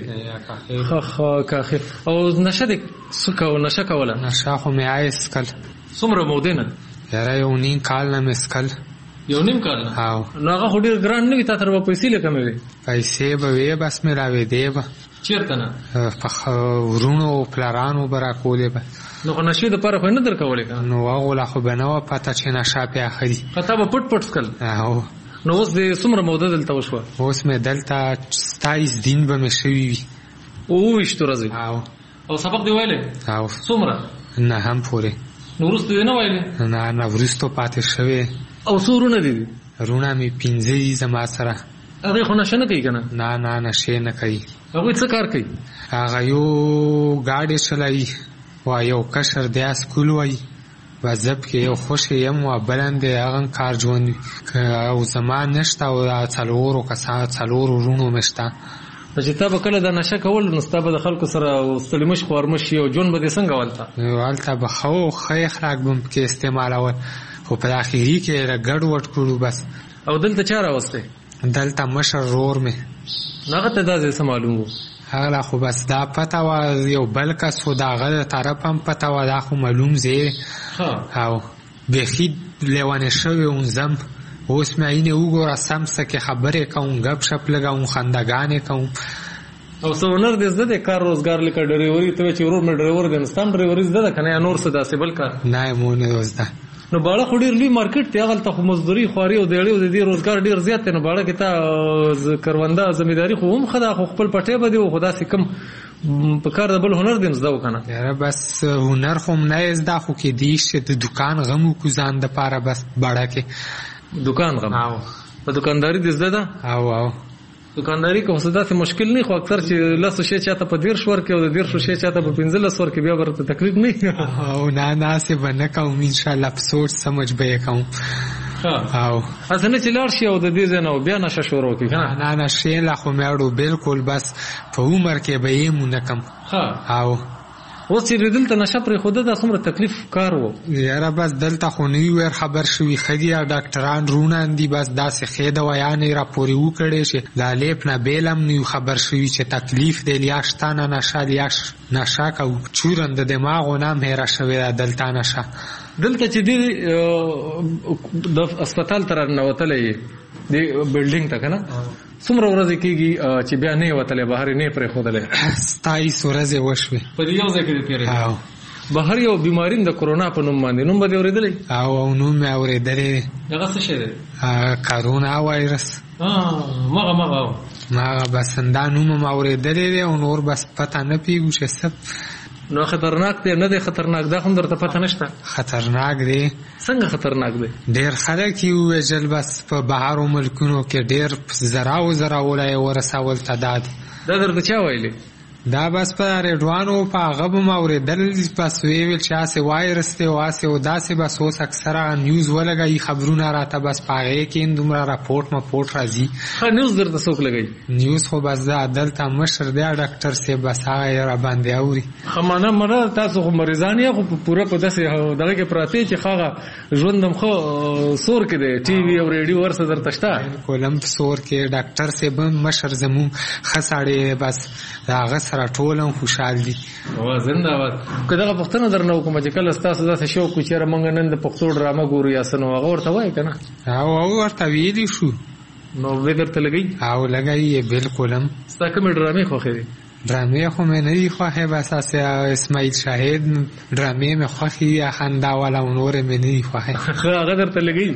ښه ښه اکاخیل. او نشه دې څه کوه نشه کوله؟ نشه خو مې آی سکل. څومره مودې نه؟ یاره یو نیم کال نه مې سکل. یو نیم کال نه؟ او نو هغه خو ډېر ګران نه وي، تا سره به پیسې لږ کمې وي؟ پیسې به وې بس مې راوېدې به. چېرته نه؟ په ورونو او پلارانو به راکولې به. نو خو نشې دپاره خو یې نه در کولې که نه؟ نو هغو لا خو به نه وه پته چې نشه پې اخلي. تا به پټ پټ سکل؟ او نو اوس دې څومره موده دلته وشوه؟ اوس مې دلته ستایس دین به مې شوي وي. اووه ویشت ورځې؟ او او سبق دې ویلی؟ او څومره؟ نه هم پورې. نو وروسته دې نه ویلی؟ نه نه وروستو پاتې شوې. او څو ورونه دي دي؟ رونه مې پنځه دي زما سره. هغې خو نشه نه کوي که نه؟ نه نه نشې نه کوي. هغوی څه کار کوي؟ هغه یو ګاډې چلوي و یو کشر دی اسکول وایي وظب کې یو خوښې یم و بل دی هغه کار ژوند وي. او زما نشته او څلورو کسان څلورو وروڼو مې شته. چې تا به کله دا نشه کول نو ستا به د خلکو سره ستړي خوارمش او ژوند به دې څنګه ولته؟ هلته به ښه و ښه اخلاق به م پکې استعمالول خو په اخري کې یې ګډ وډ کړو بس. او دلته چا راوستی؟ دلته مشر رور مې. نو هغه ته دا ځای څه معلوم و؟ هغه خو بس دا پته وه یو بل کس خو د هغه د طرف هم پته وه دا خو معلوم ځای او بیخي لیونې شوی وم زم. اوس مې عینې وګوره سم څه کې خبرې کوم ګپ شپ لګوم خندګانې کوم. او څه هنر دې زده دی کار روزګار لکه ډریوري ته وایې چې ورور مې ډریور دی نو ستا هم ډریوري زده ده که نه یا نور څه داسې بل کار؟ نه مو نه زده. نو باړه خو ډېر لوی مارکیټ دی هغلته خو مزدوري خواري او دیړي او د دې روزګار ډېر زیات دی. نو باړه کې تا کرونده زمینداري خو هم ښه ده خو خپل پټی به دی خو داسې کم په کار د بل هنر دې هم زده و که نه؟ یاره بس هنر خو م نه یې زده خو کېدی چې د دوکان غم وکړو ځان دپاره بس باړه کې. دوکان غم؟ او په دوکانداري دې زده ده؟ او او دوکانداري که خو داسې مشکل نه خو اکثر چې لسو شی چاته په دېرش ورکړي او د دېرشو شی چاته په پنځلس ورکړي بیا به ورته تکلیف نه وي. او نه ناسې به نه کوم انشاءالله په سوچ سمج به یې کوم. او هسې نه چې لاړ شي او د دې ځای نه بیا نشه شروع کړي که نه؟ نه نه شی لا خو مې اړو بلکل بس په عمر کې به یې مو نه کم. او اوس چې دلته نشه پرېښوده دا څومره تکلیف کار و؟ یاره بس دلته خو نه وي ور خبر شوي ښه دي ډاکټران رونان دي بس داسې ښې دوایانې راپورې وکړې چې دا لیپ نه بیل هم نه خبر شوي چې تکلیف دی لیا شته نه نشه لیا نشه کوو چورن د دماغو نه هم هېره شوې ده دلته نشه. دلته چې دې د اسپتال ته راننوتلی یې دې بلډینګ ته که نه څومره ورځې کېږي چې بیا نه یې وتلی بهر یې نه یې پرېښودلی؟ ستایس ورځې وشوې په دې یو ځای کې دې تېرېدلی. بهر یو بیماري د کرونا په نوم باندې نوم به دې اورېدلی؟ او او نوم مې اورېدلی دی. هغه څه شی دی؟ کرونا وایرس. مغه مغه مغه بس دا نوم م اورېدلی دی او نور بس پته نه پوهېږو چې څه نو خطرناک دی نه دی خطرناک دا هم درته پته نشته خطرناک دی څنګه خطرناک دی ډیر خلک یې ووژل بس په بهرو ملکونو کې ډیر زراو زراوله یې ورسول تعداد دا درته چا ویلي دا بس په ریډوانو په هغه به مې اورېدل بس ویې ویل چې هسې وایرس دی او هسې او داسې بس اوس اکثره نیوز ولګوي خبرونه راته بس په هغې کې دومره راپورټ مپورټ راځي ښه نیوز درته څوک لګوي نیوز خو بس دا دلته مشر دی ډاکټر صاحب بس هغه یې راباندې اوري ښه منه منه تاسو خو مریضان یې خو پوره په داسې دغه کې پراته چې ښه ژوند هم ښه سور کې دی ټي وي او ریډیو ورسه درته شته بالکل هم سور کې ډاکټر صاحب هم مشر زموږ ښه سړی بس د هغه سره ټول هم خوشحال دي زنده باد که دغه پوښتنه درنه وکړم چې کله ستاسو داسې شوق وي چېرې موږ نن د پښتو ډرامه ګورو یا څه نو هغه ورته وایي که نه او او ورته ویلي شو نو وی درته لګوي او لګوي بالکل هم ستا کومې ډرامې خوښې دي ډرامې خو مې نه دي خوښې بس هسې اسماعیل شاهد ډرامې مې خوښې دي خندا والا او نورې مې نه دي خوښې هغه درته لګوي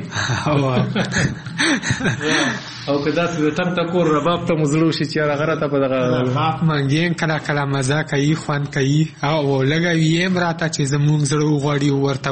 او که داسې د ټنګ ټکور رباب ته مو زړه وشي چې هغه راته په دغه رباب منګین کله کله مزه کوي خوند کوي او لګوي یې هم راته چې زموږ زړه وغواړي ورته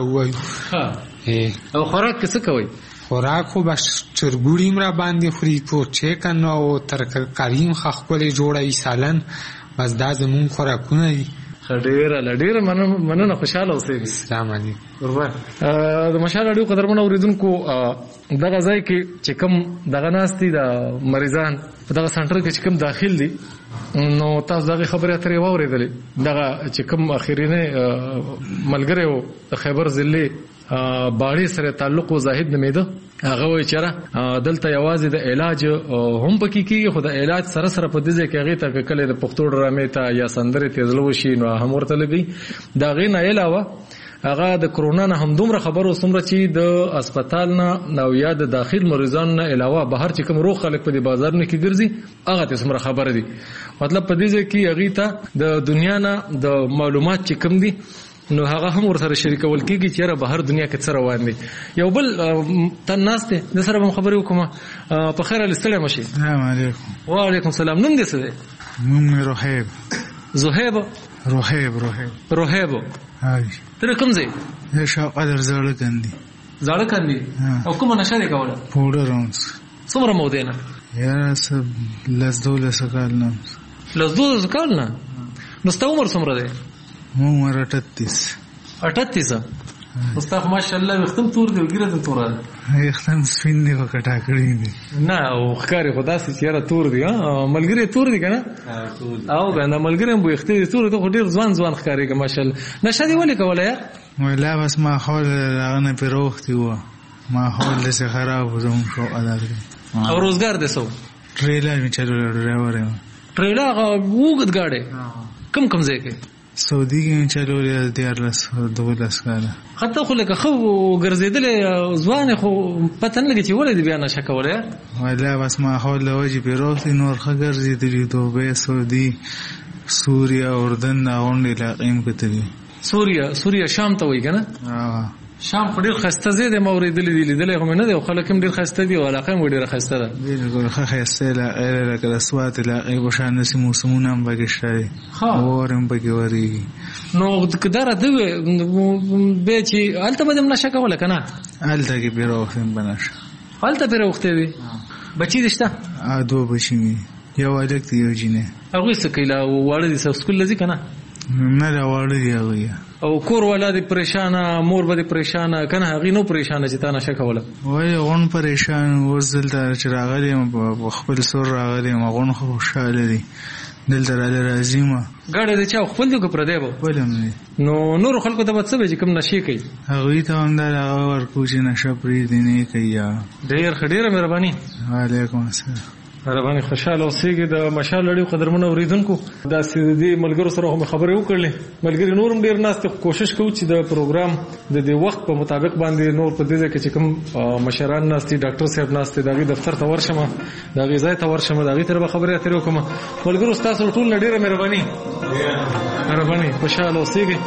ووایو او خوراک کې څه کوئ خوراک خو بس چرګوړي هم را باندې خوري په چیکن او ترکاري هم ښه ښکلې جوړوي سالن بس دا زموږ خوراکونه دي ډېره له ډېره مننه خوشحاله اوسئ السلام علیکم قربان د مشال راډیو قدرمنو اورېدونکو دغه ځای کې چې کوم دغه ناست دي د مریضان په دغه سنټر کې چې کوم داخل دي نو تاسو دغه خبرې اترې واورېدلې دغه چې کوم اخرینه ملګری و د خیبر ضلع باړې سره تعلق و زاهد نومېده هغه وایي چېرې دلته یوازې د علاج هم پکې کېږي خو د علاج سره سره په دې ځای کې هغې ته که کله د پښتو ډرامې ته یا سندرې ته زړه وشي نو هم ورته لګوي د هغې نه علاوه هغه د کرونا نه هم دومره خبر وسومره چې د هسپتال نه او یا د داخل مریضان نه علاوه بهر چې کوم روغ خلک په دې بازارونو کې ګرځي هغه ته څومره خبره دي مطلب په دې ځای کې هغې ته د دنیا نه د معلومات چې کوم دي نو هغه هم ورسره شریکول کېږي چې یاره بهر دنیا کې څه روان دي یو بل تن ناست دی د سره به م خبرې وکړم په خیر علي ستړی مه شي السلام علیکم وعلیکم السلام نوم دې څه دی نوم مې روحیب زهیب روحیب روحیب روحیب ته کوم ځای زه شاوقدر زاړه کندي زاړه کندي او کومه نشه دې کوله پوډر اونس څومره مودې نه یاره څه لس دولس کال نه لس دولس کال نه نو ستا عمر څومره دی عمر اٹھتیس اٹھتیس استاد ماشاءالله وختم تور دی وګیره ته تور دی وختم سپین دی وکټا کړی دی نه او ښکاری خدا سي چیرې تور دی ها ملګری تور دی کنه او غنه ملګری مو اختیار تور ته ډیر ځوان ځوان ښکاری که ماشاءالله نشه دی ولې کوله یار ولا بس ما حول هغه په روختي و ما حول له خراب زوم شو ادا کړی او روزګار دې سو ټریلر می چلو ډرایور یم ټریلر وګد گاډي کم کم ځای کې سعودي کې چلو لري دیارلس دولس کاله حتی خو لکه خو ګرځېدلې ځوان خو پته نه لګي چې ولې دې بیا نشه کوله ولا بس ما حول وجه په روختي نور ښه ګرځېدلې دوبه سعودي سوریا اردن اونډه علاقې کې تللی سوریا سوریا شام ته وایي کنه شام خو ډېر ښایسته ځای دی ما اورېدلی دي لیدلی خو مې نه دی او خلک هم ډېر ښایسته دي او علاقه هم ډېره ښایسته ده بالکل ښه ښایسته علاقه لکه د سوات علاقې په شان داسې موسمونه هم پکې شته دي اور هم پکې ورېږي نو که دا راته وې بیا چې هلته به دې هم نشه کوله که نه هلته کې پرې وخت هم به نشه هلته پرې وختې دي بچي دې شته دوه بچي مې یو هلک دی یو جینۍ هغوی څه کوي لا واړه دي سکول له ځي که نه نه دا واړه دي هغوی او کور والا دې پریشانه مور به دې پریشانه که نه هغې نو پریشانه چې تا نشه کوله وایي غون پریشان اوس دلته چې راغلی یم په خپل سور راغلی یم غون خو خوشحاله دي دلته راله راځي یم ګاډی د چا خپل دی که پردی به خپل هم دی نو نورو خلکو ته به څه وایي چې کوم نشې کوي هغوی ته هم دا هغه ورکو چې نشه پرېږدي نه کوي یا ډېر ښه ډېره مهرباني وعلیکم السلام مهرباني خوشحاله اوسېږي د مشال راډیو قدرمنو اورېدونکو داسې د دې ملګرو سره خو مې خبرې وکړلې ملګري نور هم ډېر ناست دي کوشش کوو چې د پروګرام د دې وخت په مطابق باندې نور په دې ځای کې چې کوم مشران ناست دي ډاکټر صاحب ناست دي د هغې دفتر ته ورشم د هغې ځای ته ورشم د هغې سره به خبرې اترې وکړم ملګرو ستاسو ټول نه ډېره مهرباني مهرباني خوشحاله اوسېږئ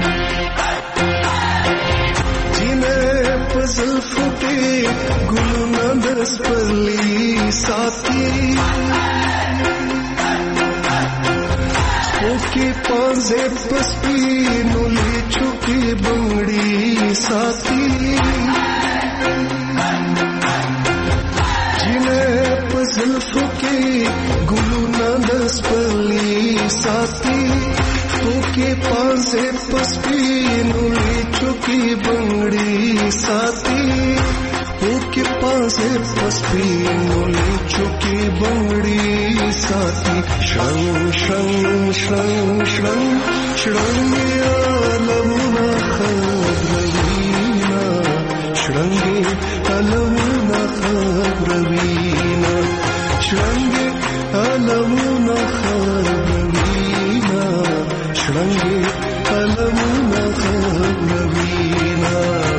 زلفو کې ګلونه दसपली साथी ओके पांजे पस्पी नुली चुकी बंगड़ी साथी जिन्हें पजल्फ के गुलू न दसपली साथी ओके पांजे पस्पी नुली चुकी बंगड़ी साथी ओके पांजे पस्पी नुली चुकी बंगड़ी साथी शं शं शं शं शृंगिया लमुना खब्रवीना शृंगे अलमुना खब्रवीना शृंगे अलमुना खब्रवीना शृंगे अलमुना खब्रवीना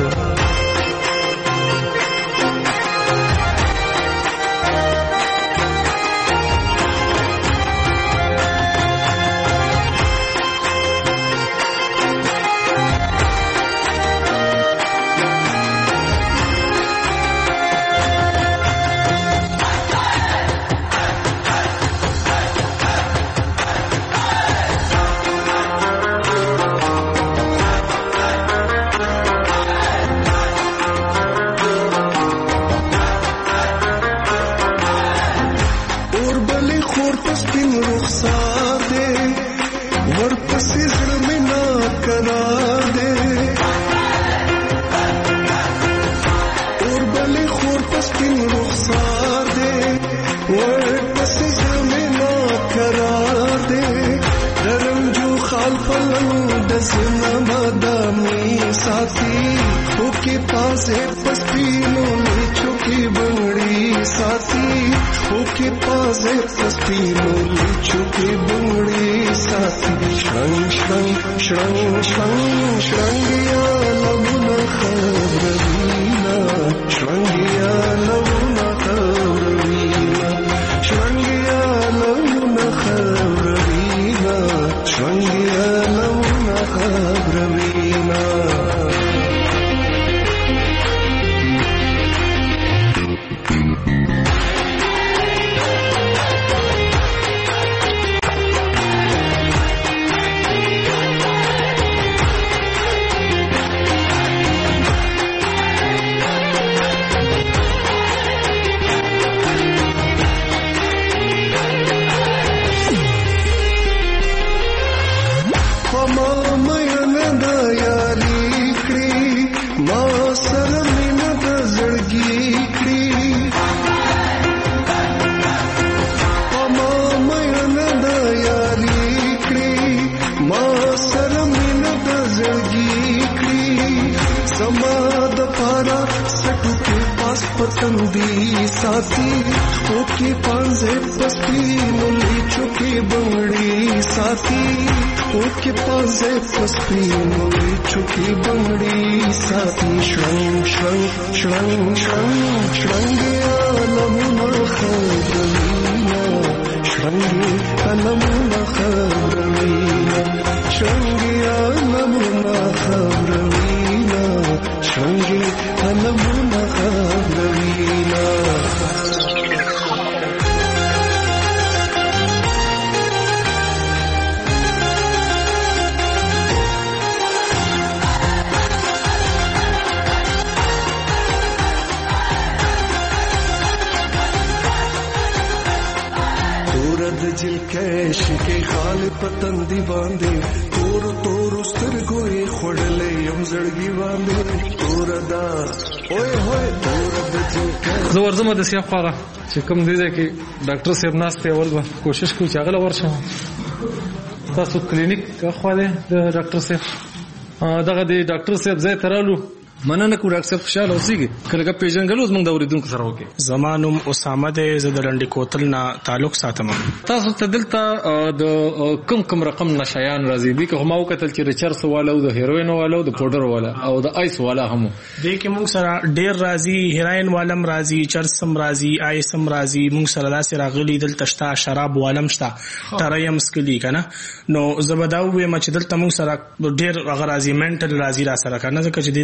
ओके पासे पस्तीनो ले चुकी बंगड़ी साथी ओके पासे पस्तीनो ले चुकी बंगड़ी साथी शं शं शं शं शृंगिया लमुना खब्रवीना शृंगिया लमुना खब्रवीना शृंगिया लमुना खब्रवीना शृंगिया लमुना खब्रवीना पतंदी साथी ओके पांजे पस्ती नुली चुकी बंगड़ी साथी ओके पांजे पस्ती नुली चुकी बंगड़ी साथी शं शं शं शं शृंगिया लमुना खब्रवीना शृंगे लमुना खब्रवीना शृंगिया लमुना खब्रवीना शृंगे लमुना खब्रवीना जिल कैश के खाल पतंदी बांधे तोर तोर स्तरगोए खोड़ले यम जड़गी बांधे तोरदा ओए होए तोरद जिल कैश زه ورځم د سیاف خواغه چې کوم دی چې ډاکټر صاحب ناس ته اول به کوشش کوي چې هغه ورشم تاسو کلینیک خواله د ډاکټر صاحب دغه دی ډاکټر صاحب زه ترالو مننه کو ډاکټر صاحب خوشاله اوسئ کله پیژنګلو زمونږ د اوریدونکو سره وکي زمانوم اسامه د زدلندې کوتل نه تعلق ساتم تاسو ته دلته د کم کم رقم نشایان راځي دي که ما وکتل چې ریچارس والا او د هیروین والا او د پودر والا او د آیس والا هم دي کې موږ سره ډیر راځي هیروین والم راځي چرسم راځي آیسم راځي موږ سره داسې راغلي دلته شتا شراب والم شتا ترایم سکلی کنه نو زبداو به مچ دلته موږ سره ډیر غرازي منټل راځي را سره کنه ځکه چې دلته موږ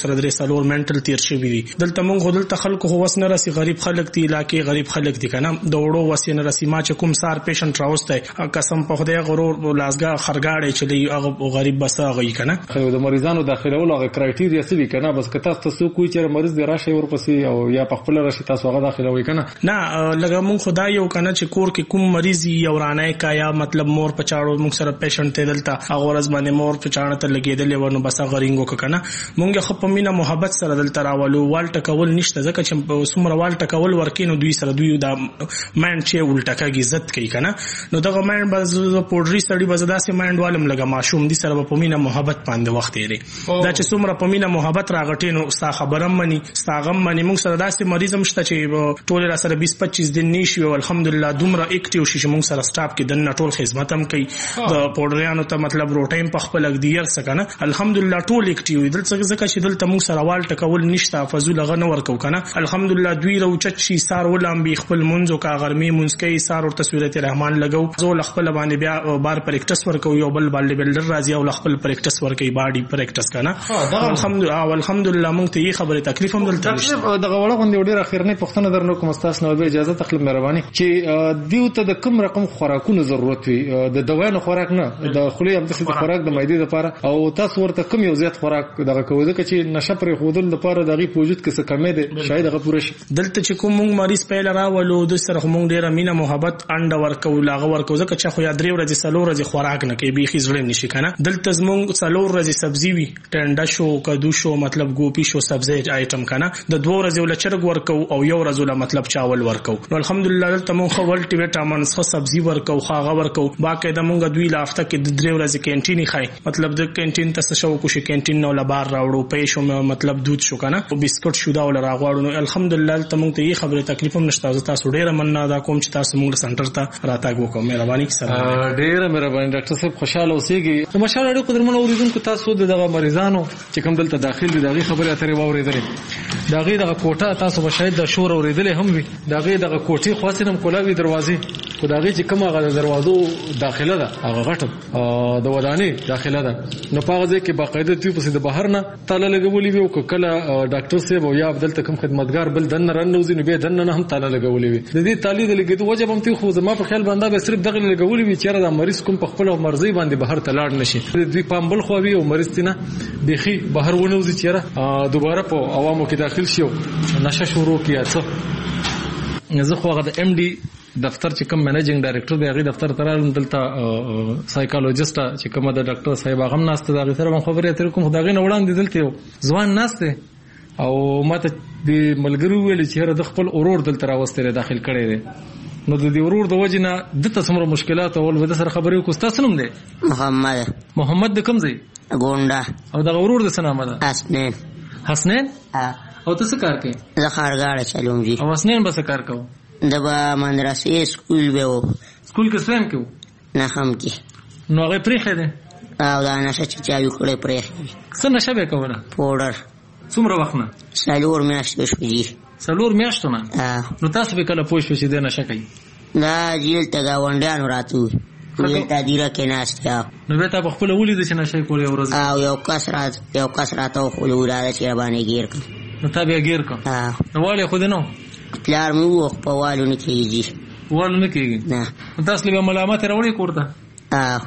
سره درې څلور منټل تیر شوی دي. دلته موږ دلته خلکو خو وس نه راسي، غریب خلک دي، علاقې غریب خلک دي کنه، د وړو وس نه راسي. ما چې کوم سار پیشنټ راوسته قسم په خدای غرور لازګه خرګاړې چلی هغه غریب بس هغه کنه. خو د مریضانو داخلولو هغه کرایټیریا څه دي کنه؟ بس که تاسو څه کوی چې مریض دی راشي ورپسې او یا په خپل راشي تاسو هغه داخلوي کنه؟ نه لکه موږ خدای یو کنه چې کور کې کوم مریض یو رانه کا یا مطلب مور پچاړو موږ سره پیشنټ ته دلته هغه ورځ باندې مور پچاړه ته لګیدل ونه بس هغه رینګو کنه. موږ خو په مینا محبت سره دلته راولو، والټه کول نشته ځکه چې څومره والټه کول ورکینو دوی سره دوی دا ماین چې الټکاږي عزت کوي کنه. نو دغه ماین باز پوډری سړی بزدا سي ماین والم لګه ماشوم دي سره په مینا محبت باندې وخت یې دا چې څومره په مینا محبت راغټینو ستا خبرم مني ستاغم مني. موږ سره داسې مریضم شته چې ټول را سره بیس پچیس دن نشي او الحمدلله دومره اکټیو شي چې موږ سره سټاف کې دنه ټول خدمت هم کوي. د پوډریانو ته مطلب روټایم په خپل اګدیر سکنه الحمدلله ټول اکټیو دل څه ځکه چې دلته موږ سره وال ټکول نشته فزول غ نه ورکو کنه. الحمدلله دوی روچت شي سار ولم بي خپل منځو کا غرمي منځکي سار او تصویرت رحمان لګو زول خپل باندې بیا بار پریکټس ورکو یو بل باندې بلډر راځي او خپل پریکټس ورکي باډي پریکټس کنه. الحمدلله الحمدلله موږ ته یې خبره تکلیف هم دلته نشته. دغه وړه غونډه ډیره اخیرنه پښتنه درنو کوم تاسو نو به اجازه تخلم مهرباني چې دیو ته د کوم رقم خوراکونو ضرورت وي د دوايانو خوراک نه د خولي هم د خوراک د معدې لپاره او تاسو ورته کوم یو زیات خوراک دغه کوي ځکه چې نشه پر خودل لپاره دغه وجود کې څه کمې ده شاید هغه پوره شي. دلته چې کوم موږ مریض پیل راولو د سره موږ ډیره مینا محبت انډ ورکو لاغه ورکو ځکه چې خو یا درې ورځې سلور ورځې خوراک نه کوي بيخي زړه نشي کنه. دلته زموږ سلور ورځې سبزي وي ټنډه شو کدو شو مطلب ګوپی شو سبزی آیټم کنه. د دوه ورځې ول چرګ ورکو او یو ورځ ول مطلب چاول ورکو. نو الحمدلله دلته موږ خو ولټي وټامینز خو سبزي ورکو خاغه ورکو باقاعده موږ دوی لافته کې د درې ورځې کینټینی خای مطلب د کینټین ته شو کو شي کینټین نو لبار راوړو پې شو مطلب دود شو کنه او بسکټ شو دا ول راغواړو. نو الحمدلله ته موږ ته یې خبره تکلیف هم نشته. تاسو ډیره مننه دا کوم چې تاسو موږ سنټر ته راتګ وکړو. مهرباني سره ډیره مهرباني ډاکټر صاحب خوشاله اوسئ. ماشاءالله ډېر قدرمن اوریدونکو تاسو دغه مریضانو چې کوم دلته داخل دي دغه خبره اترې واورېدلې دغه دغه کوټه تاسو به شاید د شور اوریدلې هم وي دغه دغه کوټې خاصنم کولاوي دروازې خو دغه چې کومه غو دروازو داخله ده هغه غټه د ودانۍ داخله ده. نو په هغه کې باقاعده دوی په د بهر نه تاله لګولې وي او کله ډاکټر صاحب او یا بدلته کوم خدمتګار بل دنه رنوزي نو به دنه نه هم تاله لګولې وي. د دې تالي د لګیدو وجه هم تی خو زما په خیال باندې به صرف دغه لګولې وي چې دا مریض کوم په خپل مرزي باندې بهر ته لاړ نشي. دوی پام بل خو وي او مریض تینه بيخي بهر ونوزي چې دوباره په عوامو کې داخل شي نشه شروع کیه. څه زه خو هغه د ام ډي دفتر چې کوم منیجینګ ډایریکټر دی هغه دفتر ترالم دلته سایکالوجیسټ چې کوم د ډاکټر صاحب هغه ناشته دا سره خبرې اترې کوم خدای نه وړاندې دلته ځوان ناشته او ماته د ملګرو ویل چې د خپل اورور دلته راوستره داخل کړي دي. نو د دې ورور د وجنه د څومره مشکلات او ول سره خبرې کو تاسو نوم دی محمد محمد د کوم ځای ګونډه او د ورور د سنامه ده حسنین حسنین او تاسو کار کوي زه خارګاړه چلوم جی او حسنین به څه کار کوي د با مدرسې سکول به و سکول کې سویم کې نه هم کې نو هغه پریخه ده او دا نشه چې چالو کړې پریخه څه نشه به کوله پوډر څومره وخت نه سالور میاشتې شو جی سالور میاشتې نه. نو تاسو به کله پوه شو چې د نشه کوي دا جیل ته گاونډیانو راتو ویل تا دیره کې ناشته نو به تا په خپل ولید چې نشه کولی ورځ او یو کس رات یو کس راتو خو وراله چې باندې گیر کړ نو تا به گیر کړ نو والي خو دې نو پلار مو وخت په والو نه کېږي والو نه کېږي نه تاسو له ملامت راوړي کوړه اه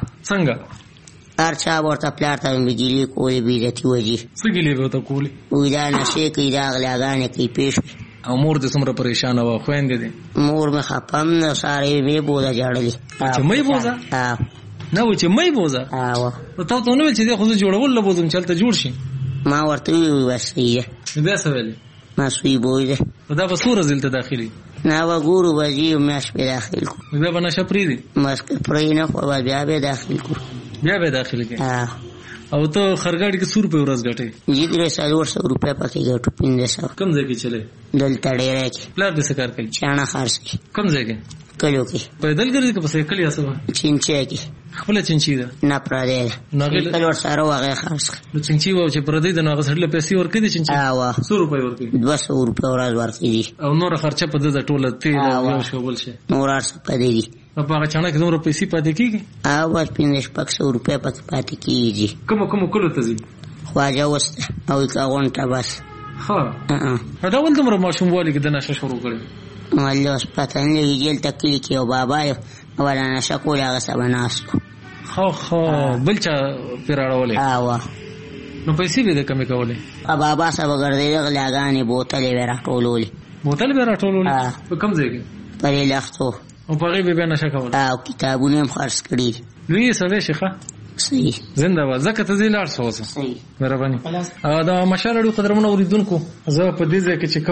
څنګه هر چا ورته پلار ته بجلی کولی بیرتی وږي څه ګلی به ته کولی ودا نشه کې دا غلاګانې کې پیښ او مور دې څومره پریشان و خويندې دې مور مې خپم نه ساري مې بوزا جاړلې چې مې بوزا اه نو چې مې بوزا اه نو تاسو نو چې خو جوړول له بوزم چلته جوړ شي ما ورته وسیه دې څه ویل ما سوی بوزه دا به سور زلته داخلي نه و ګورو بجی مېش په داخل کو دا به نشه پری دي ماسک پرې نه خو بیا به داخل کو بیا به داخل کې اه او ته خرګاړي کې سور په ورځ غټي جی درې سالور سو روپے پکې غټو پینځه سو کم ځای کې چلے دلته ډېر کې پلار دې څه کار کوي چانا خارسي کم ځای کې کلو کې پیدل ګرځي که په سایکل یا څه چینچه کې خپل چینچی ده نه پردې نه کلو سره واغې خارس نو چینچی و چې پردې د ناغه سره پیسې ورکې دي چینچی اه سو روپۍ ورکې دوه سو روپۍ ورځ ورکې او نور خرچه په د ټوله تیل او یو شو بل شي نور ارس پدې دي په هغه چانه کې نور پیسې پاتې کیږي اه بس پنځه شپږ سو روپۍ پاتې پاتې کیږي کوم کوم کلو ته ځي خواجه وسته او کا غونټه بس. ها دا ول دومره ماشوموالي کې د نشه شروع کړی؟ والله اوس پته نه لګي جیل ته کلي کې یو بابا یو ولا نشه کول هغه سبا ناستو. خو خو بل چا پرې راړولې؟ اوه نو پیسې به د کمې کولې؟ بابا سبا ګرځېده غلاګانې بوتلې به راټولولې. بوتل به راټولولې؟ په کوم ځای کې؟ پرې لختو. او په هغې به بیا نشه کوله؟ او کتابونه هم خرڅ کړي. لوی سړی شي ښه؟ صحیح. زنده باد. ځکه ته ځې لاړ شه اوس. صحیح. مهرباني. د مشال اړیو قدرمنو اورېدونکو، زه په دې ځای کې چې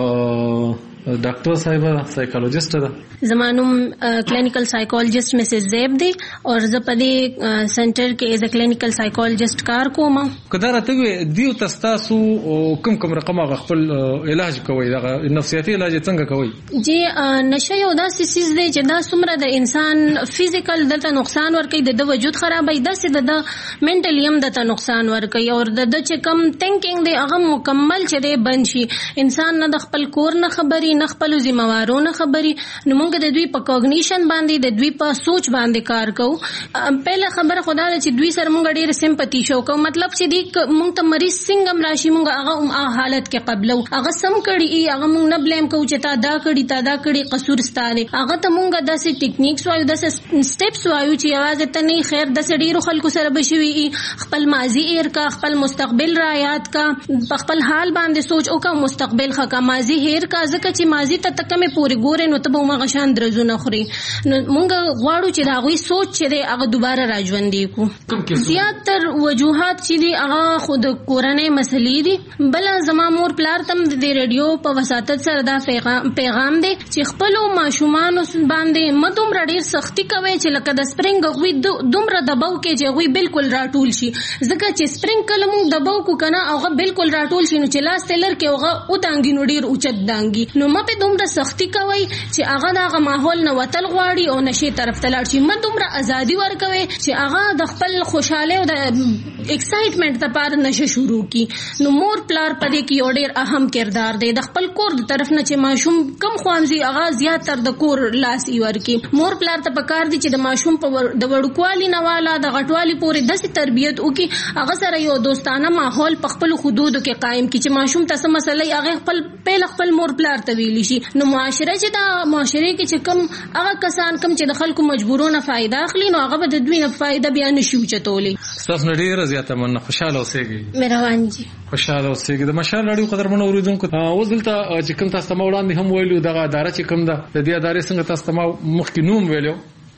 کوم ډاکټر صاحبه سایکالوجست ده، زما نوم کلینیکل سایکالوجست مسز زیب دی او زه په دې سنټر کې ایز ا کلینیکل سایکالوجست کار کوم. که دا راته وې دیو تاسو کوم کوم رقم هغه خپل علاج کوئ، دغه نفسیاتي علاج څنګه کوئ؟ جی نشه یو داسې څیز دی چې دا څومره د انسان فزیکل دته نقصان ورکوي، د د وجود خرابوي، داسې د د منټلی هم دته نقصان ورکوي او د د چې کم تھنکینګ دی هغه مکمل چې دی بند شي. انسان نه د خپل کور نه خبري، نه خپل ذمہوارو نه خبري. نو موږ د دوی په کوګنیشن باندې، د دوی په سوچ باندې کار کوو. پهله خبره خدا ده چې دوی سره موږ ډېر سمپتی شو کوو، مطلب چې دی موږ ته مریض څنګه هم راشي موږ هغه حالت کې قبلو، هغه سم کړي، هغه موږ نه بلیم کوو چې تا دا کړي تا دا کړي، قصور ستا دی. هغه ته موږ داسې ټیکنیکس وایو، داسې سټیپس وایو چې یوازې ته نه خیر داسې ډېرو خلکو سره به شوي، خپل ماضي ایر کا، خپل مستقبل را یاد کا، په خپل حال باندې سوچ وکړه، مستقبل ښه کا، ماضي هیر کا، ځکه چې ماضي ته ته کمې پورې ګورې نو ته به هماغه شان درزونه خوري. نو موږ غواړو چې د هغوی سوچ چې دی هغه دوباره را ژوندي کړو. زیاتر وجوهات چې دي هغه خو د کورنۍ مسلې دي. بله زما مور پلار ته هم د دې رادیو په وساطت سره دا پیغام دی چې خپلو ماشومانو باندې مه دومره ډېر سختي کوئ چې لکه د سپرنګ هغوی دومره دباو کې چې هغوی بالکل راټول شي. ځکه چې سپرنګ کله موږ دباو کو که نه هغه بالکل راټول شي نو چې لاس ټیلر کې هغه ودانګي نو ډېر اوچت دانګي. نو مه پې دومره سختي کوئ چې هغه د هغه ماحول نه وتل غواړي او نشې طرف ته لاړ شي. مه دومره ازادي ورکوئ چې هغه د خپل خوشحالۍ او د ایکسایټمنټ دپاره نشه شروع کی. نو مور پلار په دې کې یو ډېر اهم کردار دی. د خپل کور د طرف نه چې ماشوم کم خوانځي هغه زیاتر د کور لاس یې ورکړي. مور پلار ته پکار دي چې د ماشوم په د وړوکوالي نه والا د غټوالي پورې داسې تربیت وکړي هغه سره یو دوستانه ماحول په خپلو حدودو کې قایم کړي چې ماشوم ته څه مسله هغه خپل پیل خپل مور پلار ته ویلی شي. نو معاشره چې دا معاشره کې چې کم هغه کسان کم چې د خلکو مجبورونه فائدہ اخلي نو هغه به د دوی نه فائدہ بیا نشي وچتولی. تاسو ډیره زیاته مننه. خوشاله اوسئ. مهرباني جی. خوشاله اوسئ. د مشال اړیو قدرمنو اوریدونکو اوس دلته چې کوم تاسو ته وړاندې هم ویلو دغه اداره چې کوم ده د دې ادارې څنګه تاسو ته مخکې نوم ویلو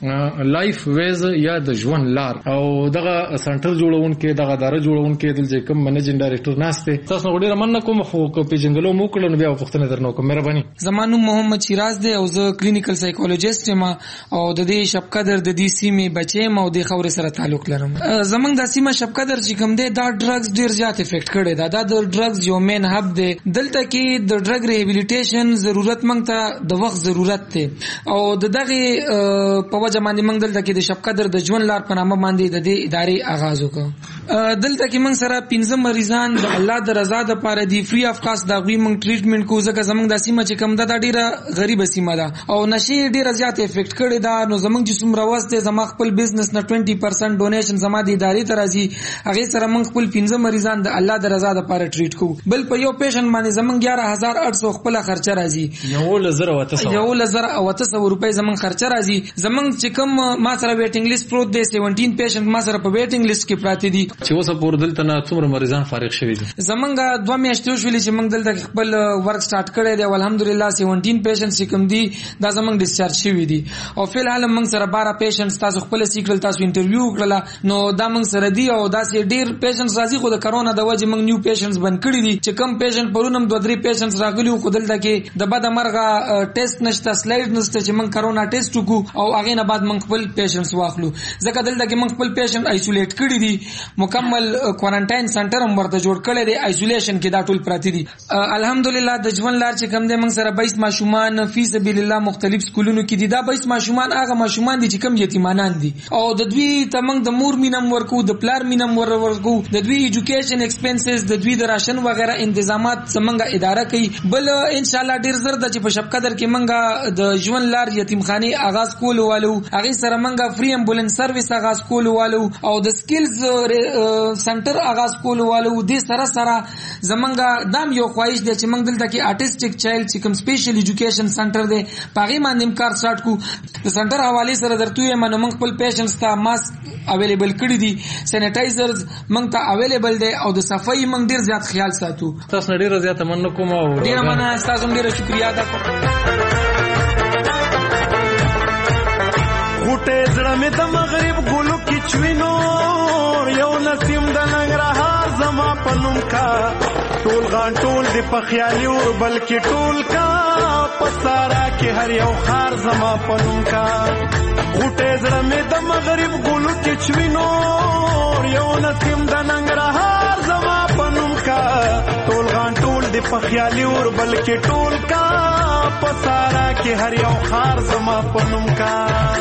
لایف ویز یا د ژوند لار او دغه سنټر جوړون کې دغه اداره جوړون کې دلته کوم منیجینګ ډایریکټر ناشته تاسو نو ډیره مننه کوم خو کو پیژنګلو مو کړو نو بیا وختونه درنو کوم. مهرباني. زمانو محمد شیراز دی او زه کلینیکل سایکولوژیست یم او د دې شپقدر د دې سیمې بچیم او د خوري سره تعلق لرم. زمنګ د سیمه شپقدر چې کوم دی دا ډرګز ډیر زیات افیکټ کړي دا دا د ډرګز یو مین هب دی. دلته کې د ډرګ ریهابیلیټیشن ضرورت مونږ ته د وخت ضرورت دی او د دغه په وجه باندې موږ دلته کې د شپقدر د ژوند لار په نامه باندې د دې ادارې آغاز وکړ. دلته کې موږ سره پنځه مریضان د الله د رضا لپاره دی فری اف کاست دا غوي موږ ټریټمنټ کوو ځکه زموږ د سیمه چې کوم ده دا ډیره غریب سیمه ده او نشي ډیره زیات افیکټ کړي دا. نو زموږ چې څومره واسطه زما خپل بزنس نه بیس پرسنټ ډونیشن زما د ادارې ته راځي هغه سره موږ خپل پنځه مریضان د الله د رضا لپاره ټریټ کوو. بل په یو پیشنټ باندې زموږ یازده هزار اټ سو خپل خرچه راځي. یو لزر او تاسو یو لزر او تاسو روپۍ زموږ خرچه راځي. زموږ چې کوم ما سره ویټینګ لیست پروت دی سیونټین پیشنټ ما سره په ویټینګ لیست کې پراته دي. چې اوس په دلته نه څومره مریضان فارغ شوي دي؟ زمونږ دوه میاشتې شولې چې موږ دلته خپل ورک سٹارټ کړی دی او الحمدلله سیونټین پیشنټ چې کوم دي دا زمونږ ډیسچارج شوي دي او فی الحال موږ سره بارہ پیشنټ تاسو خپل سیکرل تاسو انټرویو وکړه نو دا موږ سره دي او دا سي ډیر پیشنټ راځي خو د کرونا د وجه موږ نیو پیشنټس بند کړی دي چې کوم پیشنټ پرونم دوه درې پیشنټس راغلي او دلته کې د بد مرغه ټیسټ نشته سلایډ نشته چې موږ کرونا ټیسټ وکړو او هغه نه بعد موږ خپل پیشنټس واخلو ځکه دلته کې موږ خپل پیشنټ آیسولیټ کړی دي مکمل کوارنټاین سنټر هم ورته جوړ کړی دی آیسولیشن کې دا ټول پراته دي. الحمدلله د ژوند لار چې کوم دی موږ سره بایس ماشومان فی سبیل الله مختلف سکولونو کې دي. دا بایس ماشومان هغه ماشومان دي چې کوم یتیمانان دي او د دوی ته موږ د مور مینم ورکو د پلار مینم ورکو د دوی ایجوکیشن ایکسپنسز د دوی د راشن وغیرہ تنظیمات څنګه اداره کوي. بل ان شاء الله ډیر زر د چې په شپقدر کې موږ د ژوند لار یتیمخانه آغاز کول والو هغه سره موږ فری امبولانس سرویس آغاز کول والو او د سکلز سنټر آغاز کول والو د سره سره زمونږ دام یو خواهش دی چې موږ دلته کې آرټیسټیک چایلډ چې کوم سپیشل ایجوکیشن سنټر دی پاغي باندې کار سٹارټ کو د سنټر حواله سره درته یم نو موږ خپل پیشنټس ته ماسک اویلیبل کړی دي سینیټایزرز موږ ته اویلیبل دی او د صفائی موږ ډیر زیات خیال ساتو. تاسو ډیر زیات مننه کوم او ډیر مننه تاسو ډیر شکریا ده. غوټه زړه مې د مغرب ګلو کې چوینو یو نسیم د ننګرهار زما پنوم کا ټول غان ټول د پخیالي اور بلکې ټول کا پسارا کې هر یو خار زما پنوم کا غوټه زړه مې د مغرب ګلو کې چوینو یو نسیم د ننګرهار زما پنوم کا ټول غان ټول د پخیالي اور بلکې ټول کا پسارا کې هر یو خار زما پنوم کا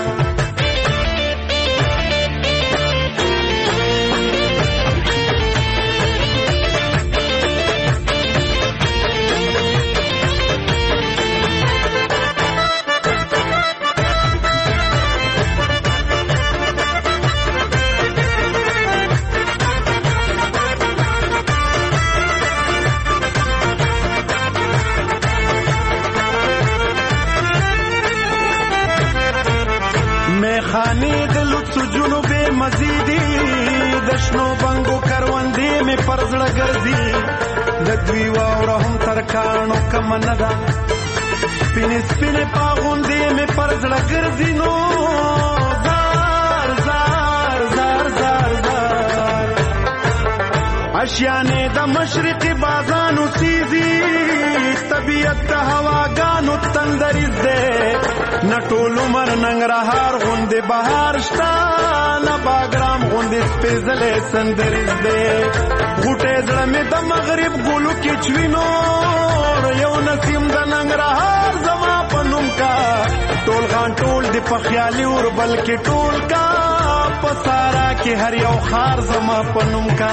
خانی د لطف جنوب مزیدی د شنو بنګو کروندې مې پر زړه ګرځي د دوی واوره هم تر کاڼو کم نه ده سپینې سپینې پاغوندې مې پر زړه ګرځي نو زار زار زار زار زار اشیانې د مشرقي بازانو سیزي طبیعت د هواګانو تندریز دی نه ټول عمر ننګرهار غوندې بهار شته نه باګرام غوندې سپېڅلی سندریز دی غوټې زړه مې د مغرب ګلو کې چوینو یو نسیم د ننګرهار زما په نوم کا ټول غان ټول د پخیالي اور بلکې ټول کا په سارا کې هر یو خار زما په نوم کا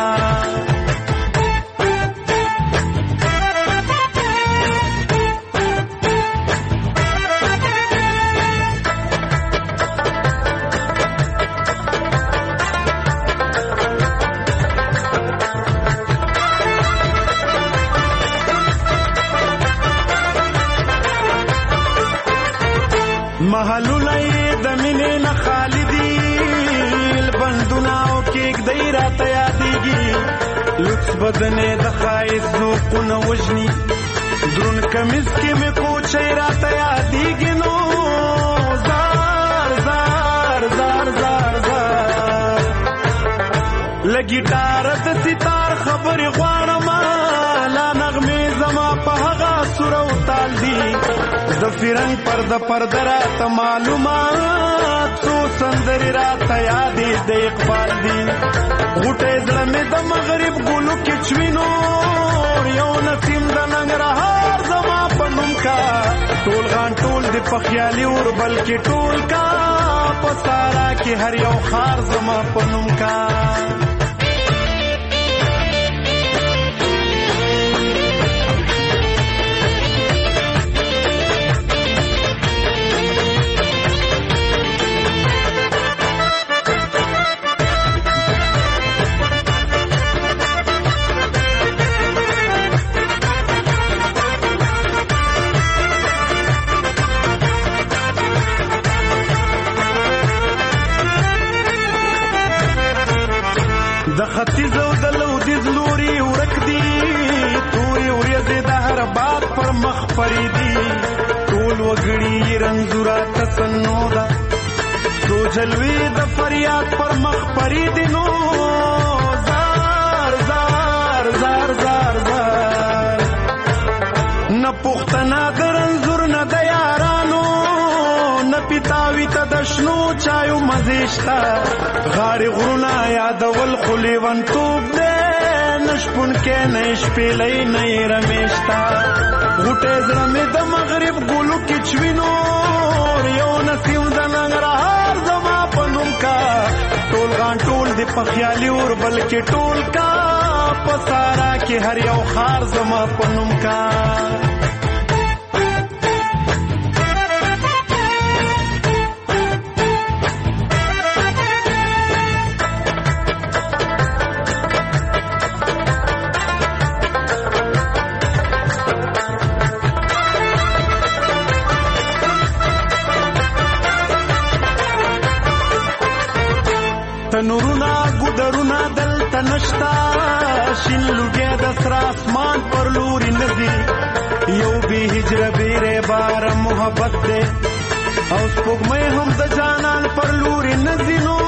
محلونه د مینې نه خالی دي البندونه او کېږ دی راته یادېږي لطف بدنې د ښایست ذوقونه وژني درون کمیز کې مې کوچی راته یادېږي نو زار زار زار زار زار له ګیټاره د ستار خبرې غواړم لا نغمې زما په هغه سور او تال دي د فرنګ پر د پرده راته معلومات څو سندرې راته یادې د اقبال دي غوټې زړه مې د مغرب ګلو کې چوینو یو نسیم د ننګرهار زما په نوم کا ټول غان ټول د پخیالي اور بلکې ټول کا په سارا کې هر یو خار زما په نوم کا د ختیځ او د لویدیځ لوري ورک دي تورې ورېځې د هر باد پر مخ پرې دي ټول وګړي رنځوره تسنو ده څو جلوې د فریاد پر مخ پرې دي نو زار زار زار زار زار نه پښتنه د رنځور نه د یارانو نه پیتاوي ته د شنو چایو مزې شته غاړې غرونه یادول خو لیونتوب دی نه شپون کې نه شپېلۍ نه یې رمیشته غوټې زړه مې د مغرب ګلو کې چوینو یو نسیم د ننګرهار زما په نوم کا ټول غان ټول د پخیالي اور بلکې ټول کا په سارا کې هر یو خار زما په نوم کا تنورونه ګودرونه دلته نشتا شین لوګي د سر اسمان پر لوري نزي یو به هجر بیره بار محبت دے او سپوږمۍ هم د جانان پر لوري نزي نو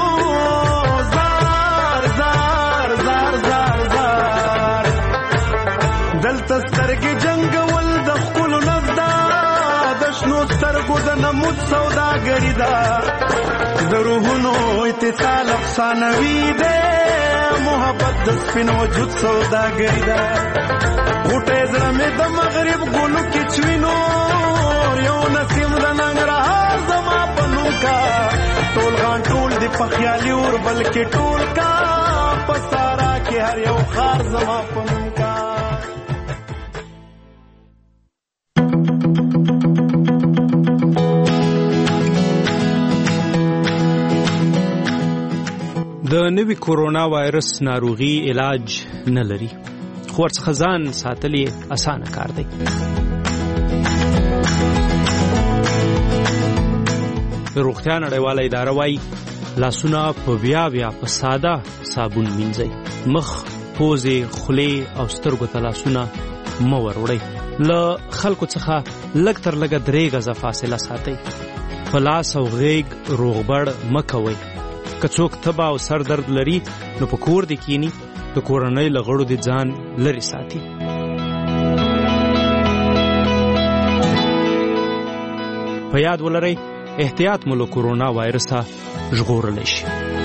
زار زار زار زار زار دلته سترګې جنگول د خپل نزدا د شنو سترګو د نمود سوداګری دا زروهونو اتصال افسانوي ده محبت د سپین وجود سوداګری ده غوټه زړه مې د مغرب ګلو کې چوینو یو نسیم د ننګرهار زما پنوم کا ټول غان ټول دی په خیالي اور بلکې ټول کا پسارا کې هر یو خار زما پنوم کا د نوي کورونا وایرس ناروغي علاج نه لري خو ورڅخه ځان ساتل یې اسانه کار دی. روغتیا نړیواله اداره وایي لاسونه په بیا بیا په ساده صابون مینځئ. مخ، پوزې، خولې او سترګو ته لاسونه مه وروړئ. له خلکو څخه لږ تر لږه درې غزه فاصله ساتئ. په لاس او غیږ روغبړ مه کوئ. که څوک تبه او سر درد لري نو په کور دې کینی د کورنۍ له غړو دې ځان لرې ساتي. په یاد ولرئ احتیاط مو له کورونا وایرسه ژغورلی شي.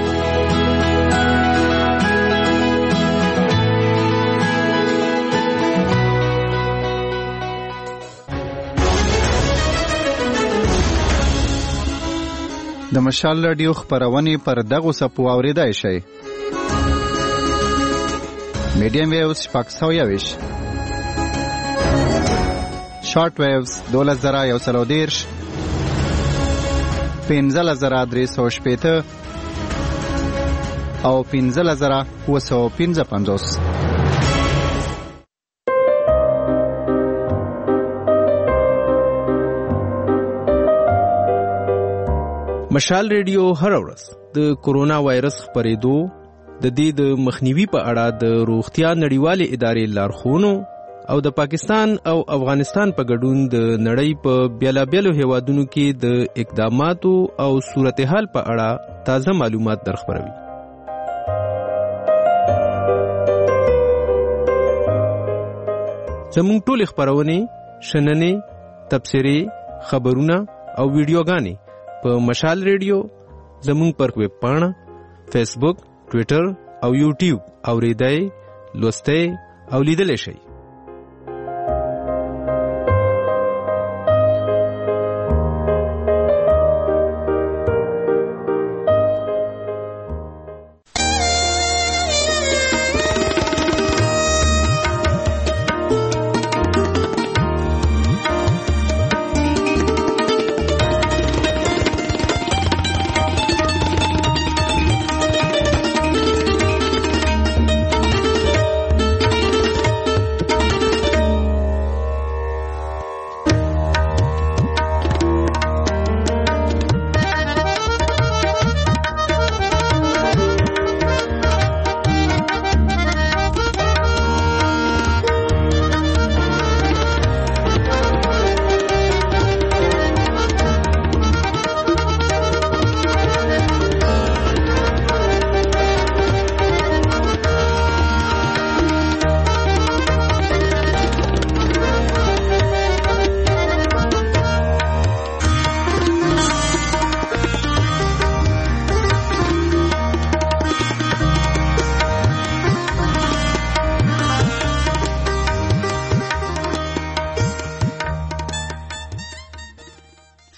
د مشال رادیو خپرونې پر دغو څپو اورېدای شئ. میډیم ویوز شپږ سوه یوویشت، شارټ ویوز دولس زره یو سل او دېرش، پنځلس زره درې سوه شپېته او پنځلس زره اووه سوه پنځه پنځوس. مشال ریډیو هر ورځ د کورونا وایرس خپرېدو د دې د مخنیوي په اړه د روغتیا نړیوالې ادارې لارښوونو او د پاکستان او افغانستان په ګډون د نړۍ په بیلابیلو هیوادونو کې د اقداماتو او صورتحال په اړه تازه معلومات درخبروي. زموږ ټولې خپرونې، شننې، تبصرې، خبرونه او ویډیوګانې په مشال ریډیو زموږ پر ویب پاڼه، فیسبوک، ټویټر او یوټیوب اوریدای، لوستای او لیدلی شئ.